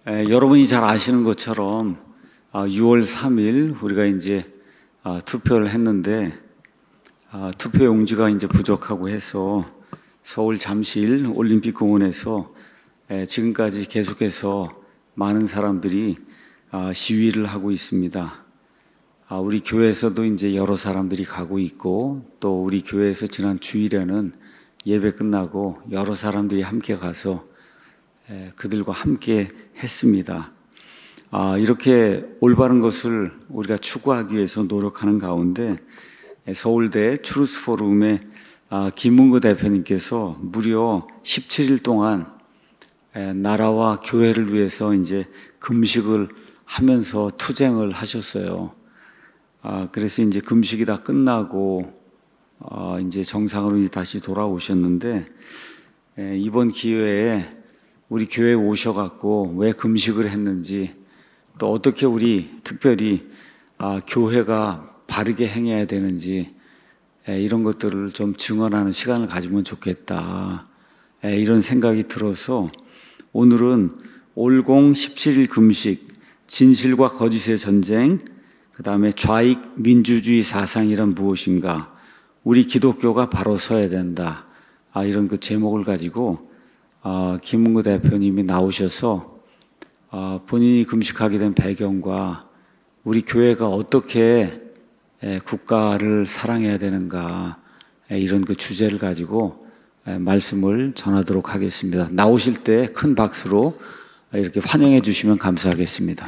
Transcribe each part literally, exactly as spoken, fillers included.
에, 여러분이 잘 아시는 것처럼 아, 유월 삼일 우리가 이제 아, 투표를 했는데 아, 투표 용지가 이제 부족하고 해서 서울 잠실 올림픽공원에서 에, 지금까지 계속해서 많은 사람들이 아, 시위를 하고 있습니다. 아, 우리 교회에서도 이제 여러 사람들이 가고 있고, 또 우리 교회에서 지난 주일에는 예배 끝나고 여러 사람들이 함께 가서 에, 그들과 함께 했습니다. 아, 이렇게 올바른 것을 우리가 추구하기 위해서 노력하는 가운데 서울대 트루스 포럼의 아, 김문구 대표님께서 무려 십칠 일 동안 에, 나라와 교회를 위해서 이제 금식을 하면서 투쟁을 하셨어요. 아, 그래서 이제 금식이 다 끝나고 어, 이제 정상으로 다시 돌아오셨는데 에, 이번 기회에 우리 교회에 오셔갖고 왜 금식을 했는지, 또 어떻게 우리 특별히 아, 교회가 바르게 행해야 되는지 에, 이런 것들을 좀 증언하는 시간을 가지면 좋겠다, 에, 이런 생각이 들어서 오늘은 올공 십칠 일 금식, 진실과 거짓의 전쟁, 그 다음에 좌익 민주주의 사상이란 무엇인가, 우리 기독교가 바로 서야 된다, 아, 이런 그 제목을 가지고 아, 김문구 대표님이 나오셔서 아, 본인이 금식하게 된 배경과 우리 교회가 어떻게 에, 국가를 사랑해야 되는가, 에, 이런 그 주제를 가지고 에, 말씀을 전하도록 하겠습니다. 나오실 때 큰 박수로 이렇게 환영해 주시면 감사하겠습니다.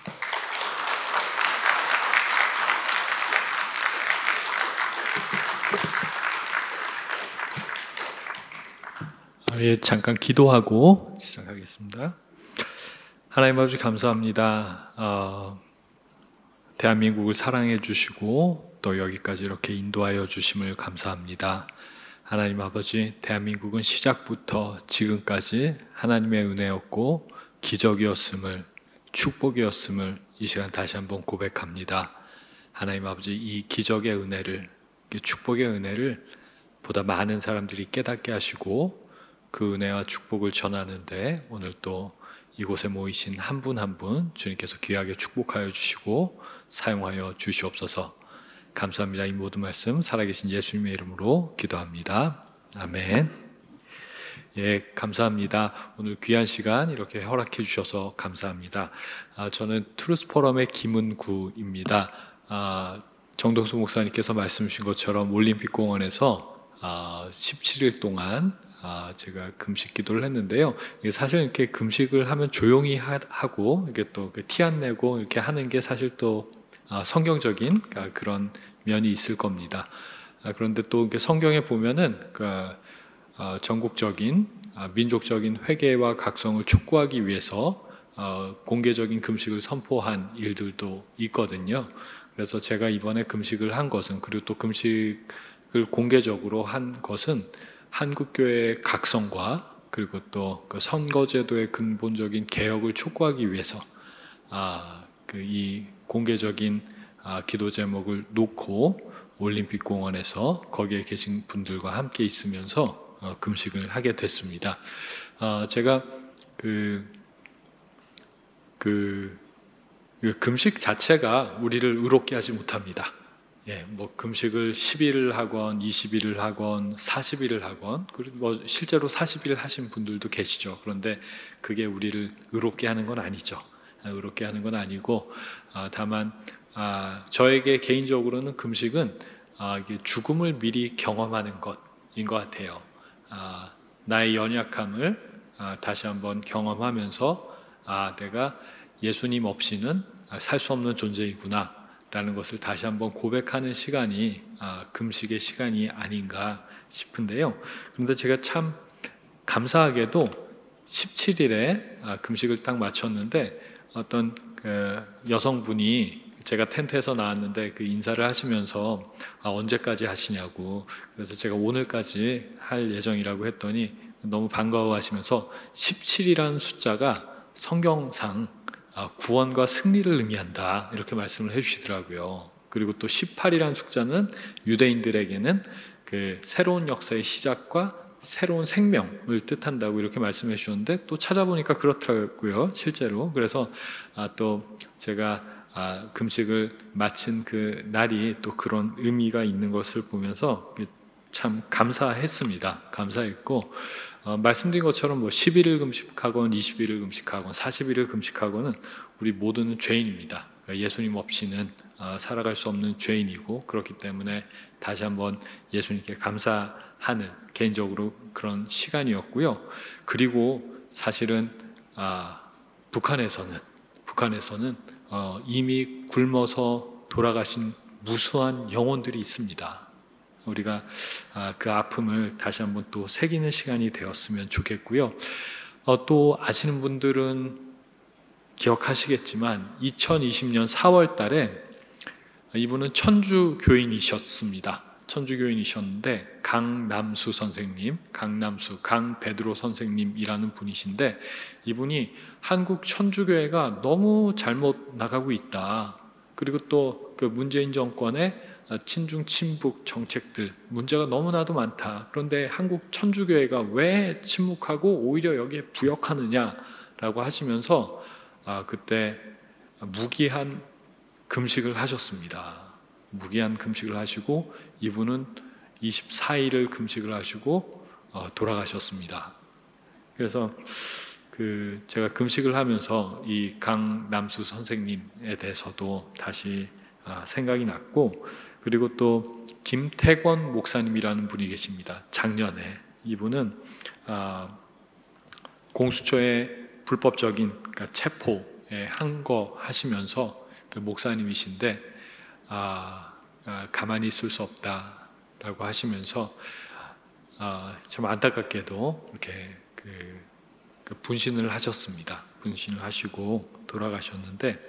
예, 잠깐 기도하고 시작하겠습니다. 하나님 아버지 감사합니다. 어, 대한민국을 사랑해 주시고 또 여기까지 이렇게 인도하여 주심을 감사합니다. 하나님 아버지, 대한민국은 시작부터 지금까지 하나님의 은혜였고 기적이었음을, 축복이었음을 이 시간 다시 한번 고백합니다. 하나님 아버지, 이 기적의 은혜를, 축복의 은혜를 보다 많은 사람들이 깨닫게 하시고 그 은혜와 축복을 전하는데 오늘 또 이곳에 모이신 한 분 한 분 주님께서 귀하게 축복하여 주시고 사용하여 주시옵소서. 감사합니다. 이 모든 말씀 살아계신 예수님의 이름으로 기도합니다. 아멘. 예, 감사합니다. 오늘 귀한 시간 이렇게 허락해 주셔서 감사합니다. 아, 저는 트루스 포럼의 김은구입니다. 아, 정동수 목사님께서 말씀 주신 것처럼 올림픽공원에서 아, 십칠 일 동안 아, 제가 금식 기도를 했는데요. 사실 이렇게 금식을 하면 조용히 하고 이게 또 티 안 내고 이렇게 하는 게 사실 또 아, 성경적인 그런 면이 있을 겁니다. 아, 그런데 또 성경에 보면은 그, 아, 전국적인 아, 민족적인 회개와 각성을 촉구하기 위해서 아, 공개적인 금식을 선포한 일들도 있거든요. 그래서 제가 이번에 금식을 한 것은, 그리고 또 금식을 공개적으로 한 것은 한국교회의 각성과 그리고 또 그 선거제도의 근본적인 개혁을 촉구하기 위해서 아, 그 이 공개적인 아, 기도 제목을 놓고 올림픽공원에서 거기에 계신 분들과 함께 있으면서 어, 금식을 하게 됐습니다. 아, 제가 그, 그, 그 금식 자체가 우리를 의롭게 하지 못합니다. 예, 뭐 금식을 십 일을 하건 이십 일을 하건 사십 일을 하건, 그리고 뭐 실제로 사십 일 하신 분들도 계시죠. 그런데 그게 우리를 의롭게 하는 건 아니죠. 의롭게 하는 건 아니고 아, 다만 아, 저에게 개인적으로는 금식은 아, 이게 죽음을 미리 경험하는 것인 것 같아요. 아, 나의 연약함을 아, 다시 한번 경험하면서 아, 내가 예수님 없이는 살 수 없는 존재이구나 라는 것을 다시 한번 고백하는 시간이 아, 금식의 시간이 아닌가 싶은데요. 그런데 제가 참 감사하게도 십칠 일에 아, 금식을 딱 마쳤는데 어떤 그 여성분이 제가 텐트에서 나왔는데 그 인사를 하시면서 아, 언제까지 하시냐고, 그래서 제가 오늘까지 할 예정이라고 했더니 너무 반가워하시면서 십칠이라는 숫자가 성경상 구원과 승리를 의미한다 이렇게 말씀을 해주시더라고요. 그리고 또 십팔이라는 숫자는 유대인들에게는 그 새로운 역사의 시작과 새로운 생명을 뜻한다고 이렇게 말씀해 주셨는데 또 찾아보니까 그렇더라고요, 실제로. 그래서 아, 또 제가 아, 금식을 마친 그 날이 또 그런 의미가 있는 것을 보면서 참 감사했습니다. 감사했고 어, 말씀드린 것처럼 뭐 십일 일 금식하건 이십일 일 금식하건 사십일 일 금식하건은 우리 모두는 죄인입니다. 그러니까 예수님 없이는 어, 살아갈 수 없는 죄인이고, 그렇기 때문에 다시 한번 예수님께 감사하는 개인적으로 그런 시간이었고요. 그리고 사실은 아, 북한에서는 북한에서는 어, 이미 굶어서 돌아가신 무수한 영혼들이 있습니다. 우리가 아, 그 아픔을 다시 한번 또 새기는 시간이 되었으면 좋겠고요. 어, 또 아시는 분들은 기억하시겠지만 이천이십 년 사월 달에 이분은 천주 교인이셨습니다. 천주 교인이셨는데 강남수 선생님, 강남수, 강베드로 선생님이라는 분이신데, 이분이 한국 천주교회가 너무 잘못 나가고 있다. 그리고 또 그 문재인 정권의 친중 친북 정책들 문제가 너무나도 많다. 그런데 한국 천주교회가 왜 침묵하고 오히려 여기에 부역하느냐라고 하시면서 아, 그때 무기한 금식을 하셨습니다. 무기한 금식을 하시고 이분은 이십사 일을 금식을 하시고 어, 돌아가셨습니다. 그래서 그 제가 금식을 하면서 이 강남수 선생님에 대해서도 다시 아, 생각이 났고, 그리고 또 김태권 목사님이라는 분이 계십니다. 작년에 이분은 아, 공수처의 불법적인 그러니까 체포에 항거하시면서 그 목사님이신데 아, 아, 가만히 있을 수 없다라고 하시면서 아, 참 안타깝게도 이렇게 그, 그 분신을 하셨습니다. 분신을 하시고 돌아가셨는데,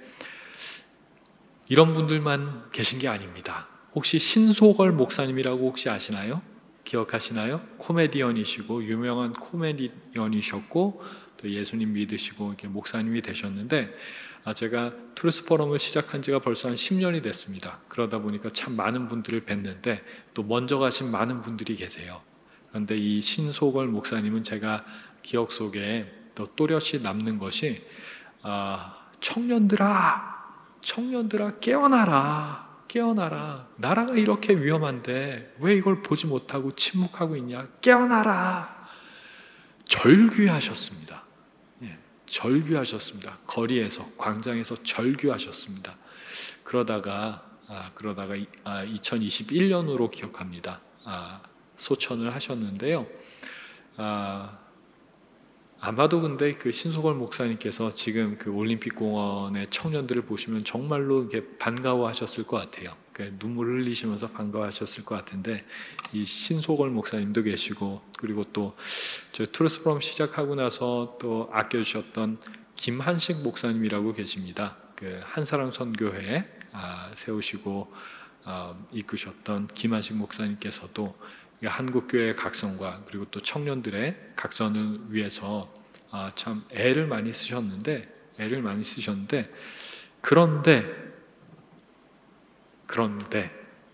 이런 분들만 계신 게 아닙니다. 혹시 신소걸 목사님이라고 혹시 아시나요? 기억하시나요? 코미디언이시고 유명한 코미디언이셨고 또 예수님 믿으시고 이렇게 목사님이 되셨는데, 아, 제가 투르스 포럼을 시작한 지가 벌써 한 십 년이 됐습니다. 그러다 보니까 참 많은 분들을 뵀는데 또 먼저 가신 많은 분들이 계세요. 그런데 이 신소걸 목사님은 제가 기억 속에 또 또렷이 남는 것이 아, 청년들아 청년들아 깨어나라 깨어나라, 나라가 이렇게 위험한데 왜 이걸 보지 못하고 침묵하고 있냐, 깨어나라. 절규하셨습니다. 예, 절규하셨습니다. 거리에서, 광장에서 절규하셨습니다. 그러다가 아, 그러다가 아, 이천이십일 년으로 기억합니다. 아, 소천을 하셨는데요. 아, 아마도 근데 그 신소걸 목사님께서 지금 그 올림픽 공원의 청년들을 보시면 정말로 이렇게 반가워하셨을 것 같아요. 눈물을 흘리시면서 반가워하셨을 것 같은데, 이 신소걸 목사님도 계시고, 그리고 또 저 투르스 프롬 시작하고 나서 또 아껴주셨던 김한식 목사님이라고 계십니다. 그 한사랑 선교회 아, 세우시고 아, 이끄셨던 김한식 목사님께서도 한국교회의 각성과 그리고 또 청년들의 각성을 위해서 아, 참 애를 많이 쓰셨는데 애를 많이 쓰셨는데 그런데 그런데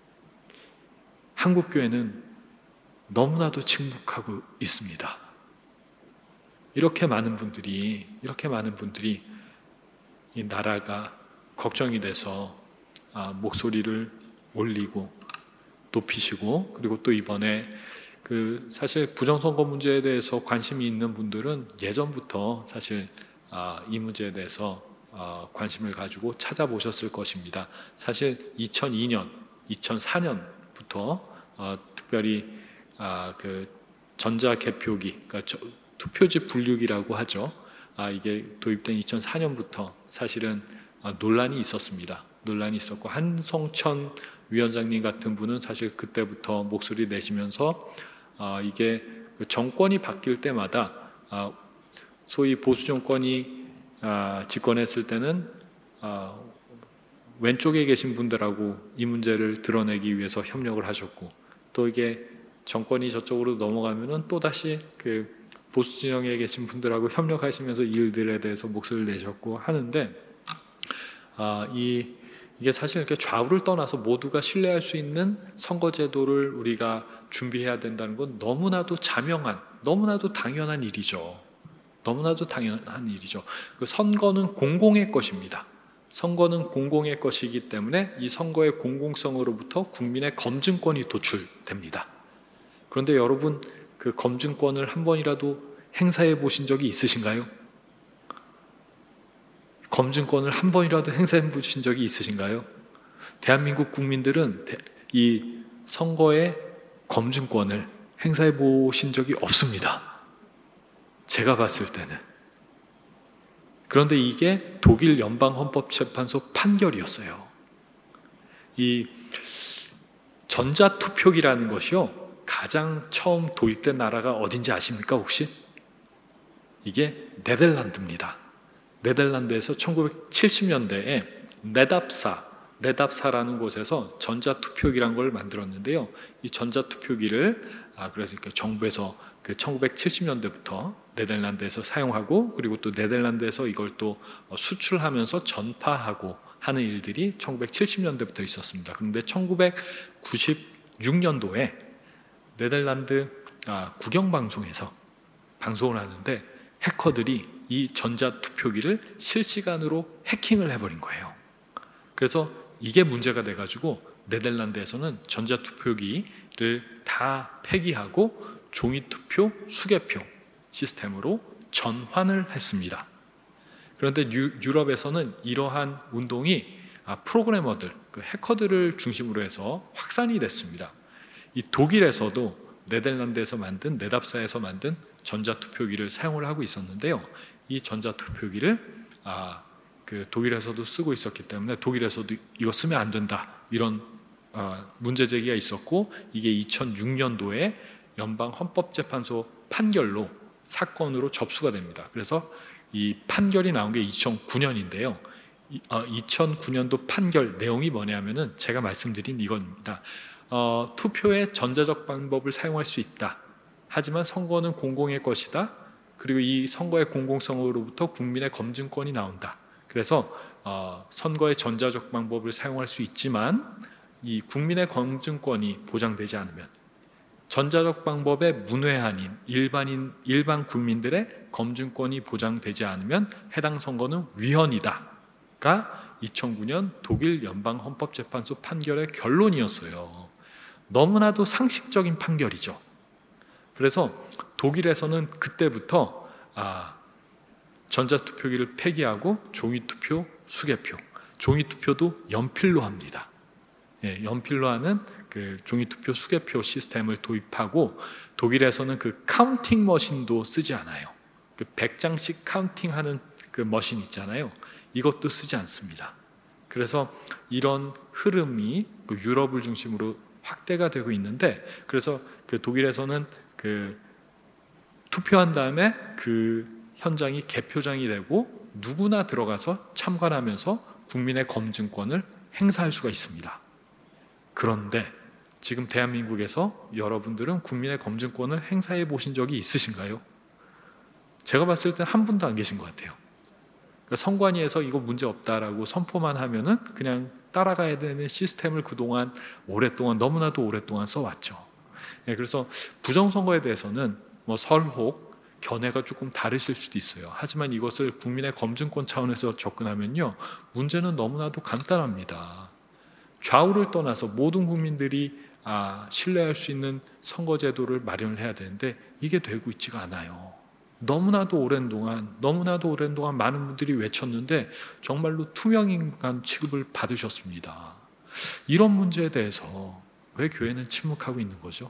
한국교회는 너무나도 침묵하고 있습니다. 이렇게 많은 분들이 이렇게 많은 분들이 이 나라가 걱정이 돼서 아, 목소리를 올리고 높이시고, 그리고 또 이번에 그 사실 부정선거 문제에 대해서 관심이 있는 분들은 예전부터 사실 아, 이 문제에 대해서 아, 관심을 가지고 찾아보셨을 것입니다. 사실 이천이 년, 이천사 년부터 아, 특별히 아, 그 전자개표기, 그러니까 저, 투표지 분류기라고 하죠. 아, 이게 도입된 이천사 년부터 사실은 아, 논란이 있었습니다. 논란이 있었고, 한성천 위원장님 같은 분은 사실 그때부터 목소리 내시면서 아, 이게 그 정권이 바뀔 때마다 아, 소위 보수 정권이 아, 집권했을 때는 아, 왼쪽에 계신 분들하고 이 문제를 드러내기 위해서 협력을 하셨고, 또 이게 정권이 저쪽으로 넘어가면은 또 다시 그 보수 진영에 계신 분들하고 협력하시면서 이 일들에 대해서 목소리를 내셨고 하는데 아, 이 이게 사실 이렇게 좌우를 떠나서 모두가 신뢰할 수 있는 선거제도를 우리가 준비해야 된다는 건 너무나도 자명한, 너무나도 당연한 일이죠. 너무나도 당연한 일이죠. 그 선거는 공공의 것입니다. 선거는 공공의 것이기 때문에 이 선거의 공공성으로부터 국민의 검증권이 도출됩니다. 그런데 여러분, 그 검증권을 한 번이라도 행사해 보신 적이 있으신가요? 검증권을 한 번이라도 행사해 보신 적이 있으신가요? 대한민국 국민들은 이 선거의 검증권을 행사해 보신 적이 없습니다. 제가 봤을 때는. 그런데 이게 독일 연방헌법재판소 판결이었어요. 이 전자투표기라는 것이요, 가장 처음 도입된 나라가 어딘지 아십니까 혹시? 이게 네덜란드입니다. 네덜란드에서 천구백칠십 년대에 네답사, 네답사라는 곳에서 전자투표기란 걸 만들었는데요. 이 전자투표기를 아 그래서 이렇게 정부에서 그 천구백칠십 년대부터 네덜란드에서 사용하고, 그리고 또 네덜란드에서 이걸 또 수출하면서 전파하고 하는 일들이 천구백칠십 년대부터 있었습니다. 그런데 천구백구십육 년도에 네덜란드 아, 국영방송에서 방송을 하는데 해커들이 이 전자투표기를 실시간으로 해킹을 해버린 거예요. 그래서 이게 문제가 돼가지고 네덜란드에서는 전자투표기를 다 폐기하고 종이투표, 수개표 시스템으로 전환을 했습니다. 그런데 유, 유럽에서는 이러한 운동이 아, 프로그래머들, 그 해커들을 중심으로 해서 확산이 됐습니다. 이 독일에서도 네덜란드에서 만든, 네답사에서 만든 전자투표기를 사용을 하고 있었는데요. 이 전자투표기를 아, 그 독일에서도 쓰고 있었기 때문에 독일에서도 이거 쓰면 안 된다, 이런 어, 문제 제기가 있었고, 이게 이천육 년도에 연방헌법재판소 판결로 사건으로 접수가 됩니다. 그래서 이 판결이 나온 게 이천구 년인데요. 이, 어, 이천구 년도 판결 내용이 뭐냐면은 제가 말씀드린 이겁니다. 어, 투표의 전자적 방법을 사용할 수 있다. 하지만 선거는 공공의 것이다. 그리고 이 선거의 공공성으로부터 국민의 검증권이 나온다. 그래서 어, 선거의 전자적 방법을 사용할 수 있지만 이 국민의 검증권이 보장되지 않으면, 전자적 방법의 문외한인 일반인 일반 국민들의 검증권이 보장되지 않으면 해당 선거는 위헌이다가 이천구 년 독일 연방헌법재판소 판결의 결론이었어요. 너무나도 상식적인 판결이죠. 그래서 독일에서는 그때부터 아, 전자투표기를 폐기하고 종이투표, 수개표, 종이투표도 연필로 합니다. 예, 연필로 하는 그 종이투표, 수개표 시스템을 도입하고, 독일에서는 그 카운팅 머신도 쓰지 않아요. 그 백 장씩 카운팅하는 그 머신 있잖아요. 이것도 쓰지 않습니다. 그래서 이런 흐름이 그 유럽을 중심으로 확대가 되고 있는데, 그래서 그 독일에서는 그 투표한 다음에 그 현장이 개표장이 되고 누구나 들어가서 참관하면서 국민의 검증권을 행사할 수가 있습니다. 그런데 지금 대한민국에서 여러분들은 국민의 검증권을 행사해 보신 적이 있으신가요? 제가 봤을 때 한 분도 안 계신 것 같아요. 그러니까 선관위에서 이거 문제 없다라고 선포만 하면은 그냥 따라가야 되는 시스템을 그동안 오랫동안, 너무나도 오랫동안 써왔죠. 네, 그래서 부정선거에 대해서는 뭐 설혹, 견해가 조금 다르실 수도 있어요. 하지만 이것을 국민의 검증권 차원에서 접근하면요, 문제는 너무나도 간단합니다. 좌우를 떠나서 모든 국민들이 아, 신뢰할 수 있는 선거제도를 마련을 해야 되는데 이게 되고 있지가 않아요. 너무나도 오랜 동안 너무나도 오랜 동안 많은 분들이 외쳤는데 정말로 투명인간 취급을 받으셨습니다. 이런 문제에 대해서 왜 교회는 침묵하고 있는 거죠?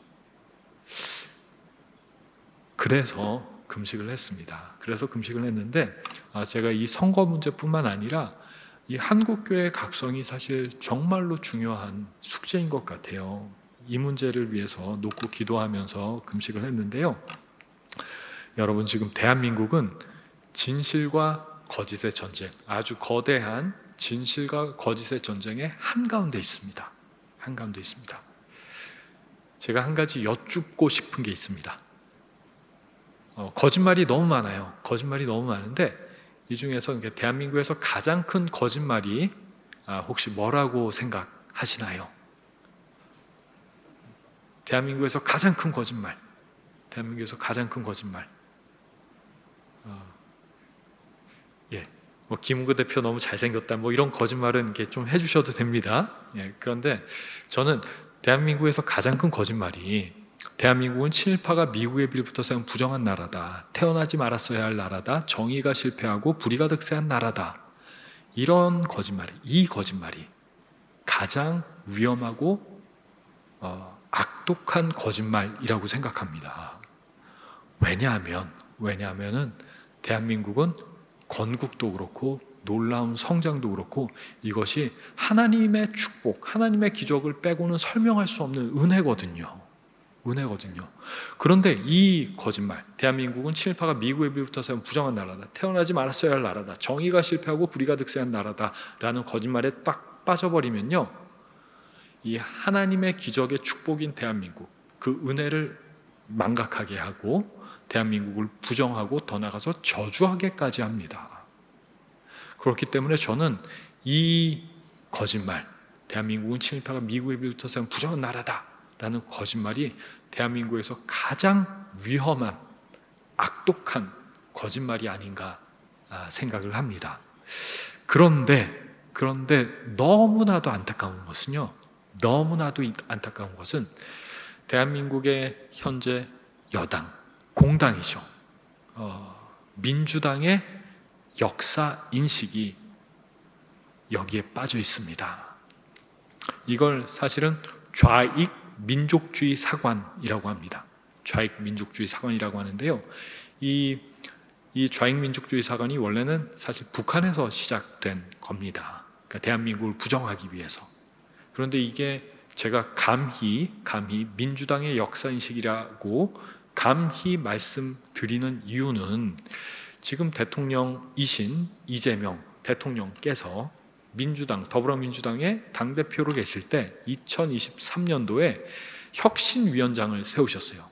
그래서 금식을 했습니다. 그래서 금식을 했는데 아, 제가 이 선거 문제뿐만 아니라 이 한국교회의 각성이 사실 정말로 중요한 숙제인 것 같아요. 이 문제를 위해서 놓고 기도하면서 금식을 했는데요. 여러분, 지금 대한민국은 진실과 거짓의 전쟁, 아주 거대한 진실과 거짓의 전쟁의 한가운데 있습니다. 한가운데 있습니다. 제가 한 가지 여쭙고 싶은 게 있습니다. 어, 거짓말이 너무 많아요. 거짓말이 너무 많은데 이 중에서 대한민국에서 가장 큰 거짓말이 아, 혹시 뭐라고 생각하시나요? 대한민국에서 가장 큰 거짓말, 대한민국에서 가장 큰 거짓말. 어, 예, 뭐 김은구 대표 너무 잘생겼다, 뭐 이런 거짓말은 이렇게 좀 해주셔도 됩니다. 예, 그런데 저는 대한민국에서 가장 큰 거짓말이 대한민국은 친일파가 미국에 빌붙어서 부정한 나라다, 태어나지 말았어야 할 나라다, 정의가 실패하고 불의가 득세한 나라다, 이런 거짓말이, 이 거짓말이 가장 위험하고 어, 악독한 거짓말이라고 생각합니다. 왜냐하면 왜냐하면은 대한민국은 건국도 그렇고 놀라운 성장도 그렇고 이것이 하나님의 축복, 하나님의 기적을 빼고는 설명할 수 없는 은혜거든요. 은혜거든요. 그런데 이 거짓말, 대한민국은 친일파가 미국에 빌붙어서 부정한 나라다, 태어나지 말았어야 할 나라다, 정의가 실패하고 불의가 득세한 나라다라는 거짓말에 딱 빠져버리면요, 이 하나님의 기적의 축복인 대한민국, 그 은혜를 망각하게 하고 대한민국을 부정하고 더 나아가서 저주하게까지 합니다. 그렇기 때문에 저는 이 거짓말, 대한민국은 친일파가 미국에 빌붙어서 부정한 나라다 라는 거짓말이 대한민국에서 가장 위험한 악독한 거짓말이 아닌가 생각을 합니다. 그런데 그런데 너무나도 안타까운 것은요, 너무나도 안타까운 것은 대한민국의 현재 여당, 공당이죠. 어, 민주당의 역사 인식이 여기에 빠져 있습니다. 이걸 사실은 좌익 민족주의 사관이라고 합니다. 좌익 민족주의 사관이라고 하는데요. 이, 이 좌익 민족주의 사관이 원래는 사실 북한에서 시작된 겁니다. 그러니까 대한민국을 부정하기 위해서. 그런데 이게 제가 감히, 감히 민주당의 역사인식이라고 감히 말씀드리는 이유는 지금 대통령이신 이재명 대통령께서 민주당, 더불어민주당의 당대표로 계실 때 이천이십삼 년도에 혁신위원장을 세우셨어요.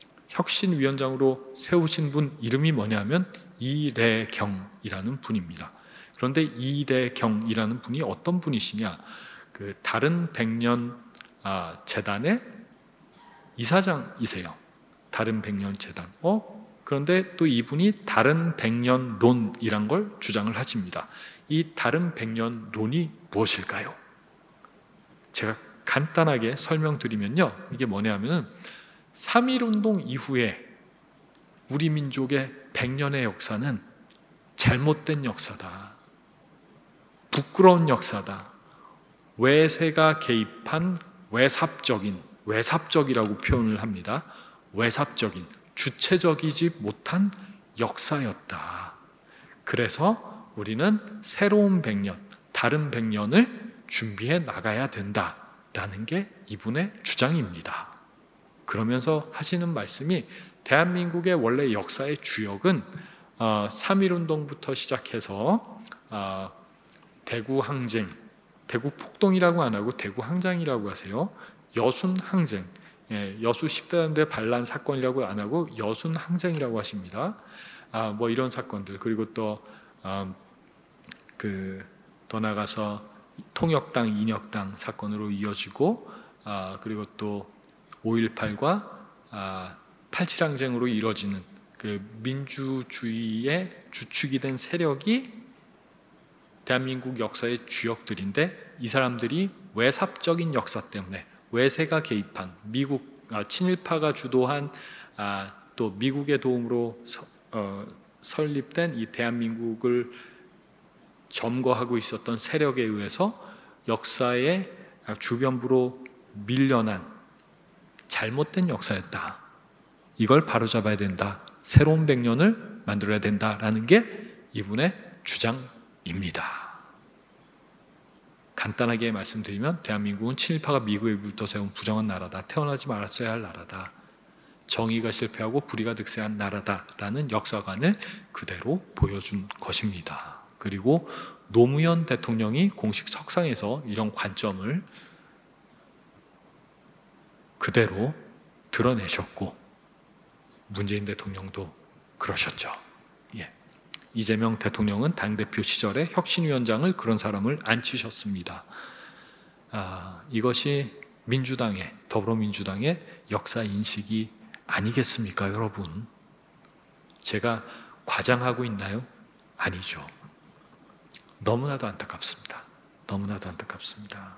혁신위원장으로 세우신 분 이름이 뭐냐면 이래경이라는 분입니다. 그런데 이래경이라는 분이 어떤 분이시냐, 그 다른 백년 재단의 이사장이세요. 다른 백년 재단. 어? 그런데 또 이분이 다른 백년론이란 걸 주장을 하십니다. 이 다른 백년론이 무엇일까요? 제가 간단하게 설명드리면요, 이게 뭐냐면은 삼일운동 이후에 우리 민족의 백년의 역사는 잘못된 역사다, 부끄러운 역사다, 외세가 개입한 외삽적인, 외삽적이라고 표현을 합니다. 외삽적인, 주체적이지 못한 역사였다. 그래서 우리는 새로운 백년, 다른 백년을 준비해 나가야 된다라는 게 이분의 주장입니다. 그러면서 하시는 말씀이 대한민국의 원래 역사의 주역은 삼일운동부터 시작해서 대구항쟁, 대구폭동이라고 안 하고 대구항쟁이라고 하세요. 여순항쟁, 여수 십대단대 반란 사건이라고 안 하고 여순항쟁이라고 하십니다. 뭐 이런 사건들, 그리고 또 어, 그, 더 나가서 통역당, 인역당 사건으로 이어지고, 아, 그리고 또 오일팔과 아, 팔칠항쟁으로 이뤄지는 그 민주주의의 주축이 된 세력이 대한민국 역사의 주역들인데, 이 사람들이 외삽적인 역사 때문에 외세가 개입한 미국, 아, 친일파가 주도한 아, 또 미국의 도움으로 서, 어, 설립된 이 대한민국을 점거하고 있었던 세력에 의해서 역사의 주변부로 밀려난 잘못된 역사였다. 이걸 바로잡아야 된다. 새로운 백년을 만들어야 된다라는 게 이분의 주장입니다. 간단하게 말씀드리면 대한민국은 친일파가 미국에 붙어 세운 부정한 나라다. 태어나지 말았어야 할 나라다. 정의가 실패하고 불의가 득세한 나라다라는 역사관을 그대로 보여준 것입니다. 그리고 노무현 대통령이 공식 석상에서 이런 관점을 그대로 드러내셨고 문재인 대통령도 그러셨죠. 예. 이재명 대통령은 당대표 시절에 혁신위원장을 그런 사람을 앉히셨습니다. 아, 이것이 민주당의, 더불어민주당의 역사 인식이 아니겠습니까, 여러분? 제가 과장하고 있나요? 아니죠. 너무나도 안타깝습니다. 너무나도 안타깝습니다.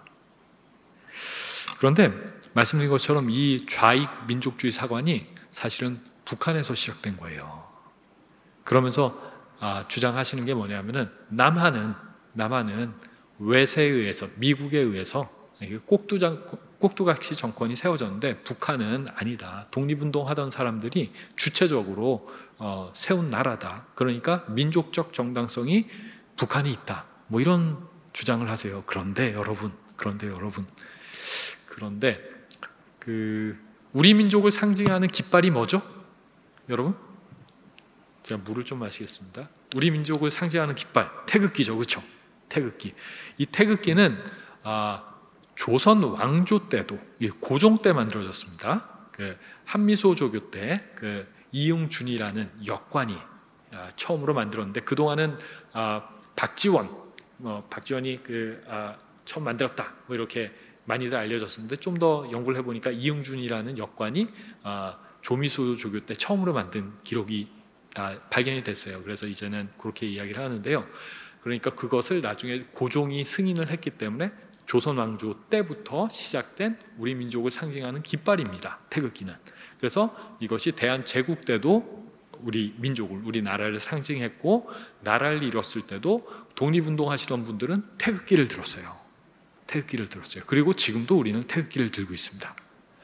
그런데 말씀드린 것처럼 이 좌익 민족주의 사관이 사실은 북한에서 시작된 거예요. 그러면서 아, 주장하시는 게 뭐냐면은 남한은 남한은 외세에 의해서, 미국에 의해서 꼭두장, 꼭두각시 정권이 세워졌는데 북한은 아니다. 독립운동하던 사람들이 주체적으로 어, 세운 나라다. 그러니까 민족적 정당성이 북한에 있다. 뭐 이런 주장을 하세요. 그런데 여러분, 그런데 여러분, 그런데 그 우리 민족을 상징하는 깃발이 뭐죠? 여러분? 제가 물을 좀 마시겠습니다. 우리 민족을 상징하는 깃발, 태극기죠, 그렇죠? 태극기. 이 태극기는 아, 조선 왕조 때도, 고종 때 만들어졌습니다. 그 한미소 조교 때 그 이응준이라는 역관이 아, 처음으로 만들었는데 그 동안은 아, 박지원, 뭐 박지원이 그 아, 처음 만들었다, 뭐 이렇게 많이들 알려졌었는데 좀 더 연구를 해보니까 이응준이라는 역관이 아, 조미수 조교 때 처음으로 만든 기록이 아, 발견이 됐어요. 그래서 이제는 그렇게 이야기를 하는데요. 그러니까 그것을 나중에 고종이 승인을 했기 때문에 조선 왕조 때부터 시작된 우리 민족을 상징하는 깃발입니다. 태극기는. 그래서 이것이 대한 제국 때도 우리 민족을, 우리 나라를 상징했고, 나라를 이뤘을 때도 독립운동 하시던 분들은 태극기를 들었어요. 태극기를 들었어요. 그리고 지금도 우리는 태극기를 들고 있습니다.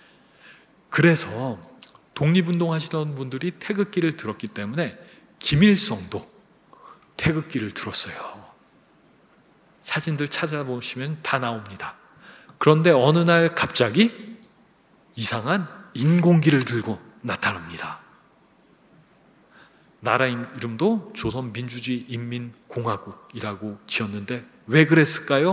그래서 독립운동 하시던 분들이 태극기를 들었기 때문에 김일성도 태극기를 들었어요. 사진들 찾아보시면 다 나옵니다. 그런데 어느 날 갑자기 이상한 인공기를 들고 나타납니다. 나라 이름도 조선민주주의 인민공화국이라고 지었는데 왜 그랬을까요?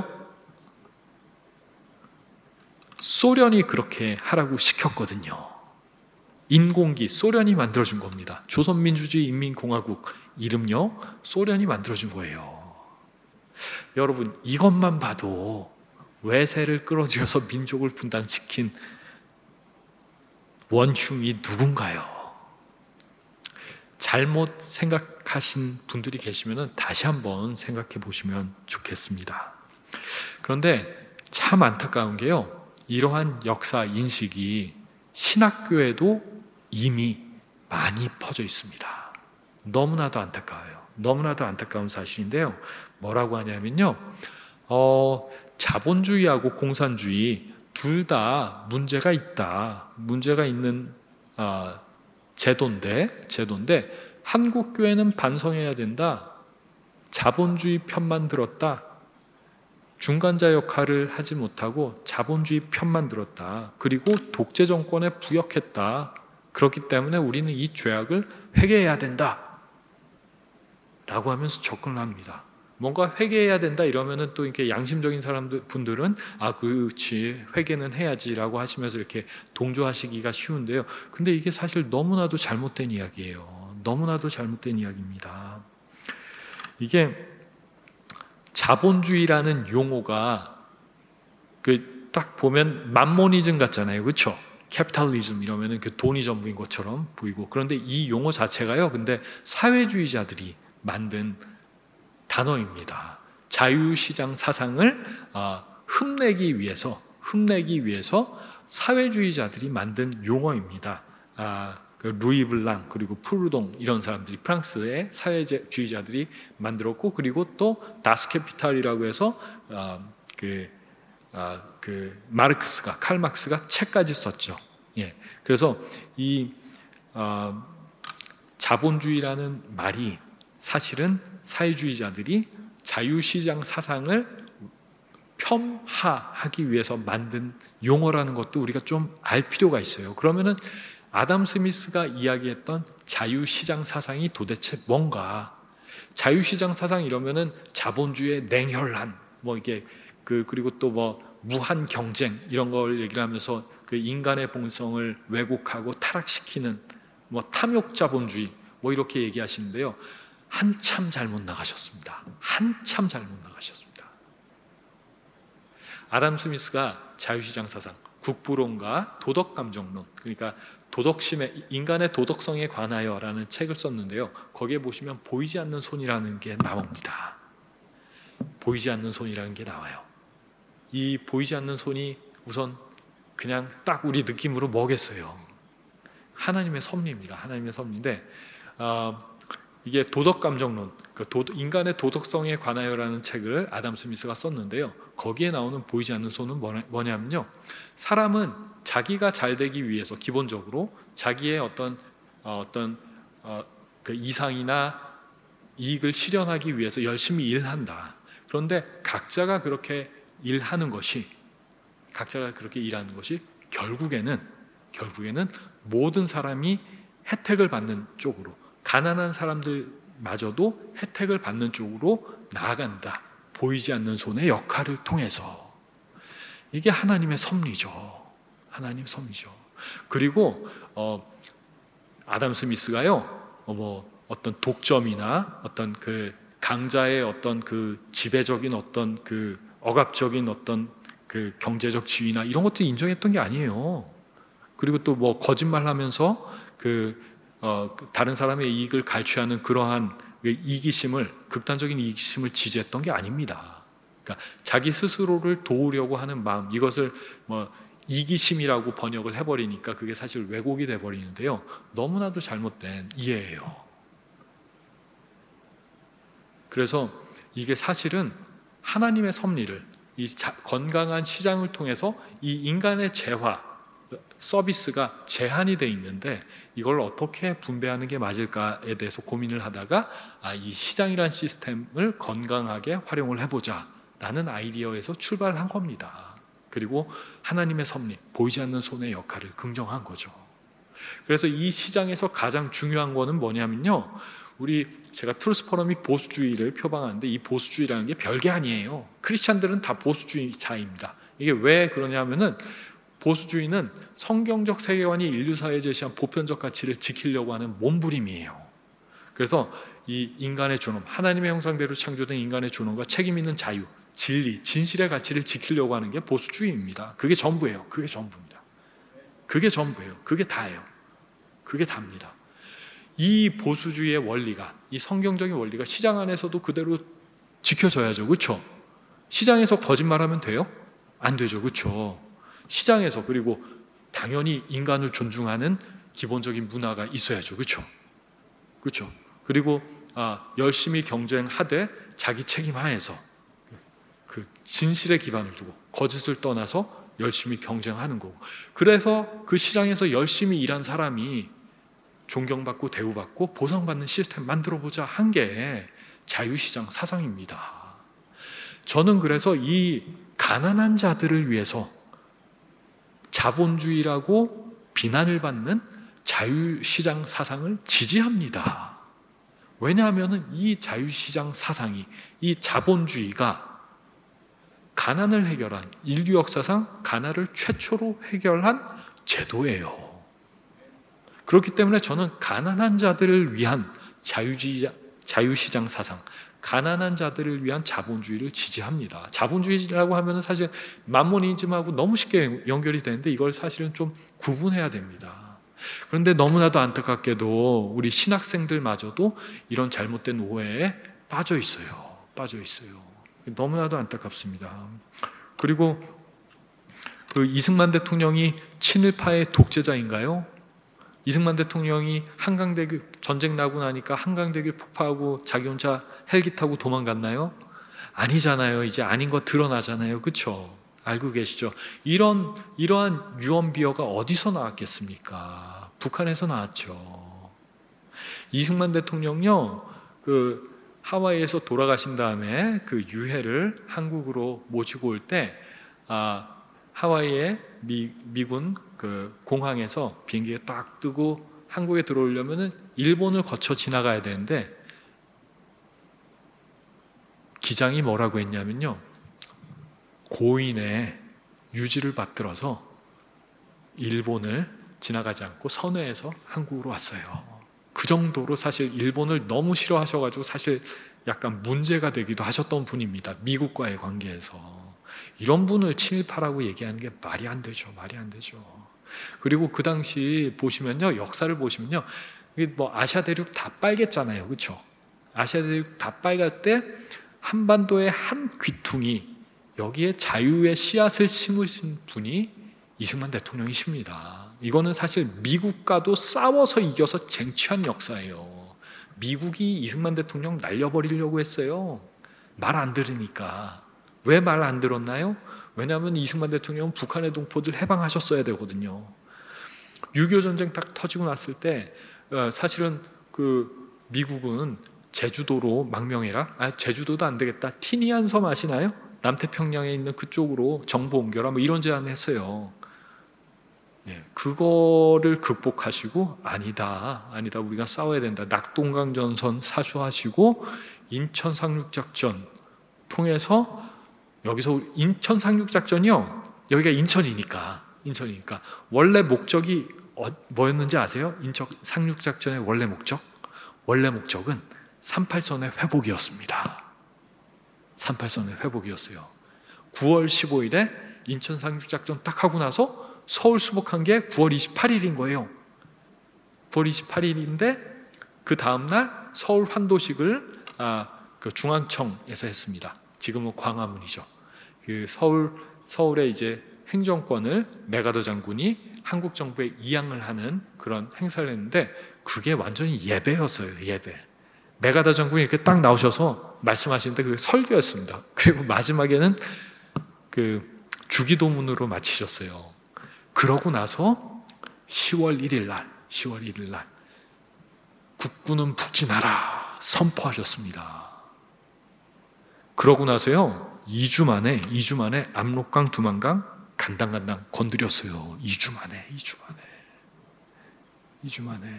소련이 그렇게 하라고 시켰거든요. 인공기, 소련이 만들어준 겁니다. 조선민주주의 인민공화국 이름요, 소련이 만들어준 거예요. 여러분, 이것만 봐도 외세를 끌어들여서 민족을 분단시킨 원흉이 누군가요? 잘못 생각하신 분들이 계시면 다시 한번 생각해 보시면 좋겠습니다. 그런데 참 안타까운 게요, 이러한 역사 인식이 신학교에도 이미 많이 퍼져 있습니다. 너무나도 안타까워요. 너무나도 안타까운 사실인데요. 뭐라고 하냐면요, 어, 자본주의하고 공산주의 둘 다 문제가 있다. 문제가 있는 어, 제도인데, 제도인데 한국 교회는 반성해야 된다. 자본주의 편만 들었다. 중간자 역할을 하지 못하고 자본주의 편만 들었다. 그리고 독재 정권에 부역했다. 그렇기 때문에 우리는 이 죄악을 회개해야 된다. 라고 하면서 접근을 합니다. 뭔가 회개해야 된다 이러면은 또 이렇게 양심적인 사람들 분들은 아, 그렇지, 회개는 해야지라고 하시면서 이렇게 동조하시기가 쉬운데요. 근데 이게 사실 너무나도 잘못된 이야기예요. 너무나도 잘못된 이야기입니다. 이게 자본주의라는 용어가 그 딱 보면 맘모니즘 같잖아요, 그렇죠? 캐피탈리즘 이러면은 그 돈이 전부인 것처럼 보이고, 그런데 이 용어 자체가요, 근데 사회주의자들이 만든 단어입니다. 자유시장 사상을 흠내기 위해서, 흠내기 위해서 사회주의자들이 만든 용어입니다. 아, 그 루이 블랑 그리고 프루동 이런 사람들이, 프랑스의 사회주의자들이 만들었고, 그리고 또 다스캐피탈이라고 해서 아, 그, 아, 그 마르크스가, 칼 막스가 책까지 썼죠. 예, 그래서 이 아, 자본주의라는 말이 사실은 사회주의자들이 자유시장 사상을 폄하하기 위해서 만든 용어라는 것도 우리가 좀 알 필요가 있어요. 그러면은 아담 스미스가 이야기했던 자유시장 사상이 도대체 뭔가? 자유시장 사상 이러면은 자본주의의 냉혈한, 뭐 이게 그 그리고 또 뭐 무한 경쟁 이런 걸 얘기를 하면서 그 인간의 본성을 왜곡하고 타락시키는 뭐 탐욕 자본주의 뭐 이렇게 얘기하시는데요. 한참 잘못 나가셨습니다. 한참 잘못 나가셨습니다. 아담 스미스가 자유시장 사상, 국부론과 도덕감정론, 그러니까 도덕심의, 인간의 도덕성에 관하여라는 책을 썼는데요. 거기에 보시면 보이지 않는 손이라는 게 나옵니다. 보이지 않는 손이라는 게 나와요. 이 보이지 않는 손이 우선 그냥 딱 우리 느낌으로 뭐겠어요? 하나님의 섭리입니다. 하나님의 섭리인데 어, 이게 도덕감정론, 그 도, 인간의 도덕성에 관하여라는 책을 아담 스미스가 썼는데요. 거기에 나오는 보이지 않는 손은 뭐냐면요, 사람은 자기가 잘 되기 위해서 기본적으로 자기의 어떤 어, 어떤 어, 그 이상이나 이익을 실현하기 위해서 열심히 일한다. 그런데 각자가 그렇게 일하는 것이 각자가 그렇게 일하는 것이 결국에는 결국에는 모든 사람이 혜택을 받는 쪽으로, 가난한 사람들마저도 혜택을 받는 쪽으로 나아간다. 보이지 않는 손의 역할을 통해서. 이게 하나님의 섭리죠. 하나님의 섭리죠. 그리고 어, 아담 스미스가요, 어, 뭐 어떤 독점이나 어떤 그 강자의 어떤 그 지배적인 어떤 그 억압적인 어떤 그 경제적 지위나 이런 것들 인정했던 게 아니에요. 그리고 또 뭐 거짓말하면서 그 어, 다른 사람의 이익을 갈취하는 그러한 이기심을, 극단적인 이기심을 지지했던 게 아닙니다. 그러니까 자기 스스로를 도우려고 하는 마음, 이것을 뭐 이기심이라고 번역을 해버리니까 그게 사실 왜곡이 돼버리는데요. 너무나도 잘못된 이해예요. 그래서 이게 사실은 하나님의 섭리를, 이 자, 건강한 시장을 통해서 이 인간의 재화, 서비스가 제한이 돼 있는데 이걸 어떻게 분배하는 게 맞을까에 대해서 고민을 하다가 아, 이 시장이란 시스템을 건강하게 활용을 해보자 라는 아이디어에서 출발한 겁니다. 그리고 하나님의 섭리, 보이지 않는 손의 역할을 긍정한 거죠. 그래서 이 시장에서 가장 중요한 거는 뭐냐면요, 우리 제가 트루스 포럼이 보수주의를 표방하는데 이 보수주의라는 게 별게 아니에요. 크리스찬들은 다 보수주의자입니다. 이게 왜 그러냐면은 보수주의는 성경적 세계관이 인류사에 제시한 보편적 가치를 지키려고 하는 몸부림이에요. 그래서 이 인간의 존엄, 하나님의 형상대로 창조된 인간의 존엄과 책임 있는 자유, 진리, 진실의 가치를 지키려고 하는 게 보수주의입니다. 그게 전부예요. 그게 전부입니다. 그게 전부예요. 그게 다예요. 그게 답니다. 이 보수주의의 원리가, 이 성경적인 원리가 시장 안에서도 그대로 지켜져야죠. 그렇죠? 시장에서 거짓말하면 돼요? 안 되죠. 그렇죠? 시장에서, 그리고 당연히 인간을 존중하는 기본적인 문화가 있어야죠. 그렇죠? 그렇죠? 그리고 아, 열심히 경쟁하되 자기 책임 하에서 그 진실의 기반을 두고 거짓을 떠나서 열심히 경쟁하는 거고, 그래서 그 시장에서 열심히 일한 사람이 존경받고 대우받고 보상받는 시스템 만들어보자 한 게 자유시장 사상입니다. 저는 그래서 이 가난한 자들을 위해서 자본주의라고 비난을 받는 자유시장 사상을 지지합니다. 왜냐하면 이 자유시장 사상이, 이 자본주의가 가난을 해결한, 인류 역사상 가난을 최초로 해결한 제도예요. 그렇기 때문에 저는 가난한 자들을 위한 자유주의, 자유시장 사상, 가난한 자들을 위한 자본주의를 지지합니다. 자본주의라고 하면 사실 만모니즘하고 너무 쉽게 연결이 되는데 이걸 사실은 좀 구분해야 됩니다. 그런데 너무나도 안타깝게도 우리 신학생들마저도 이런 잘못된 오해에 빠져 있어요. 빠져 있어요. 너무나도 안타깝습니다. 그리고 그 이승만 대통령이 친일파의 독재자인가요? 이승만 대통령이 한강대교 전쟁 나고 나니까 한강대교 폭파하고 자기 혼자 헬기 타고 도망갔나요? 아니잖아요. 이제 아닌 거 드러나잖아요. 그렇죠? 알고 계시죠? 이런 이러한 유언비어가 어디서 나왔겠습니까? 북한에서 나왔죠. 이승만 대통령요, 그 하와이에서 돌아가신 다음에 그 유해를 한국으로 모시고 올 때 아, 하와이의 미, 미군 그 공항에서 비행기가 딱 뜨고 한국에 들어오려면은 일본을 거쳐 지나가야 되는데 기장이 뭐라고 했냐면요, 고인의 유지를 받들어서 일본을 지나가지 않고 선회해서 한국으로 왔어요. 그 그 정도로 사실 일본을 너무 싫어하셔가지고 사실 약간 문제가 되기도 하셨던 분입니다. 미국과의 관계에서. 이런 분을 친일파라고 얘기하는 게 말이 안 되죠. 말이 안 되죠. 그리고 그 당시 보시면요, 역사를 보시면요, 뭐 아시아 대륙 다 빨갰잖아요, 그렇죠? 아시아 대륙 다 빨갈 때 한반도의 한 귀퉁이, 여기에 자유의 씨앗을 심으신 분이 이승만 대통령이십니다. 이거는 사실 미국과도 싸워서 이겨서 쟁취한 역사예요. 미국이 이승만 대통령 날려버리려고 했어요. 말 안 들으니까. 왜 말 안 들었나요? 왜냐하면 이승만 대통령은 북한의 동포들 해방하셨어야 되거든요. 육이오 전쟁 딱 터지고 났을 때 사실은 그 미국은 제주도로 망명해라. 아, 제주도도 안 되겠다. 티니안 섬 아시나요? 남태평양에 있는 그쪽으로 정보 옮겨라. 뭐 이런 제안을 했어요. 예, 그거를 극복하시고 아니다, 아니다, 우리가 싸워야 된다. 낙동강 전선 사수하시고 인천 상륙작전 통해서, 여기서 인천 상륙작전이요, 여기가 인천이니까 인천이니까 원래 목적이 어, 뭐였는지 아세요? 인천 상륙작전의 원래 목적? 원래 목적은 삼팔선의 회복이었습니다. 삼팔선의 회복이었어요. 구월 십오일에 인천 상륙작전 딱 하고 나서 서울 수복한 게 구월 이십팔일인 거예요. 구월 이십팔일인데 그 다음날 서울 환도식을 아, 그 중앙청에서 했습니다. 지금은 광화문이죠. 그 서울 서울의 이제 행정권을 메가더 장군이 한국 정부에 이양을 하는 그런 행사를 했는데, 그게 완전히 예배였어요. 예배. 메가더 장군이 이렇게 딱 나오셔서 말씀하시는데 그게 설교였습니다. 그리고 마지막에는 그 주기도문으로 마치셨어요. 그러고 나서 시월 일일날 시월 일일날 국군은 북진하라 선포하셨습니다. 그러고 나서요, 이 주 만에 이 주 만에 압록강, 두만강 간당간당 건드렸어요. 이 주 만에 이 주 만에 이 주 만에.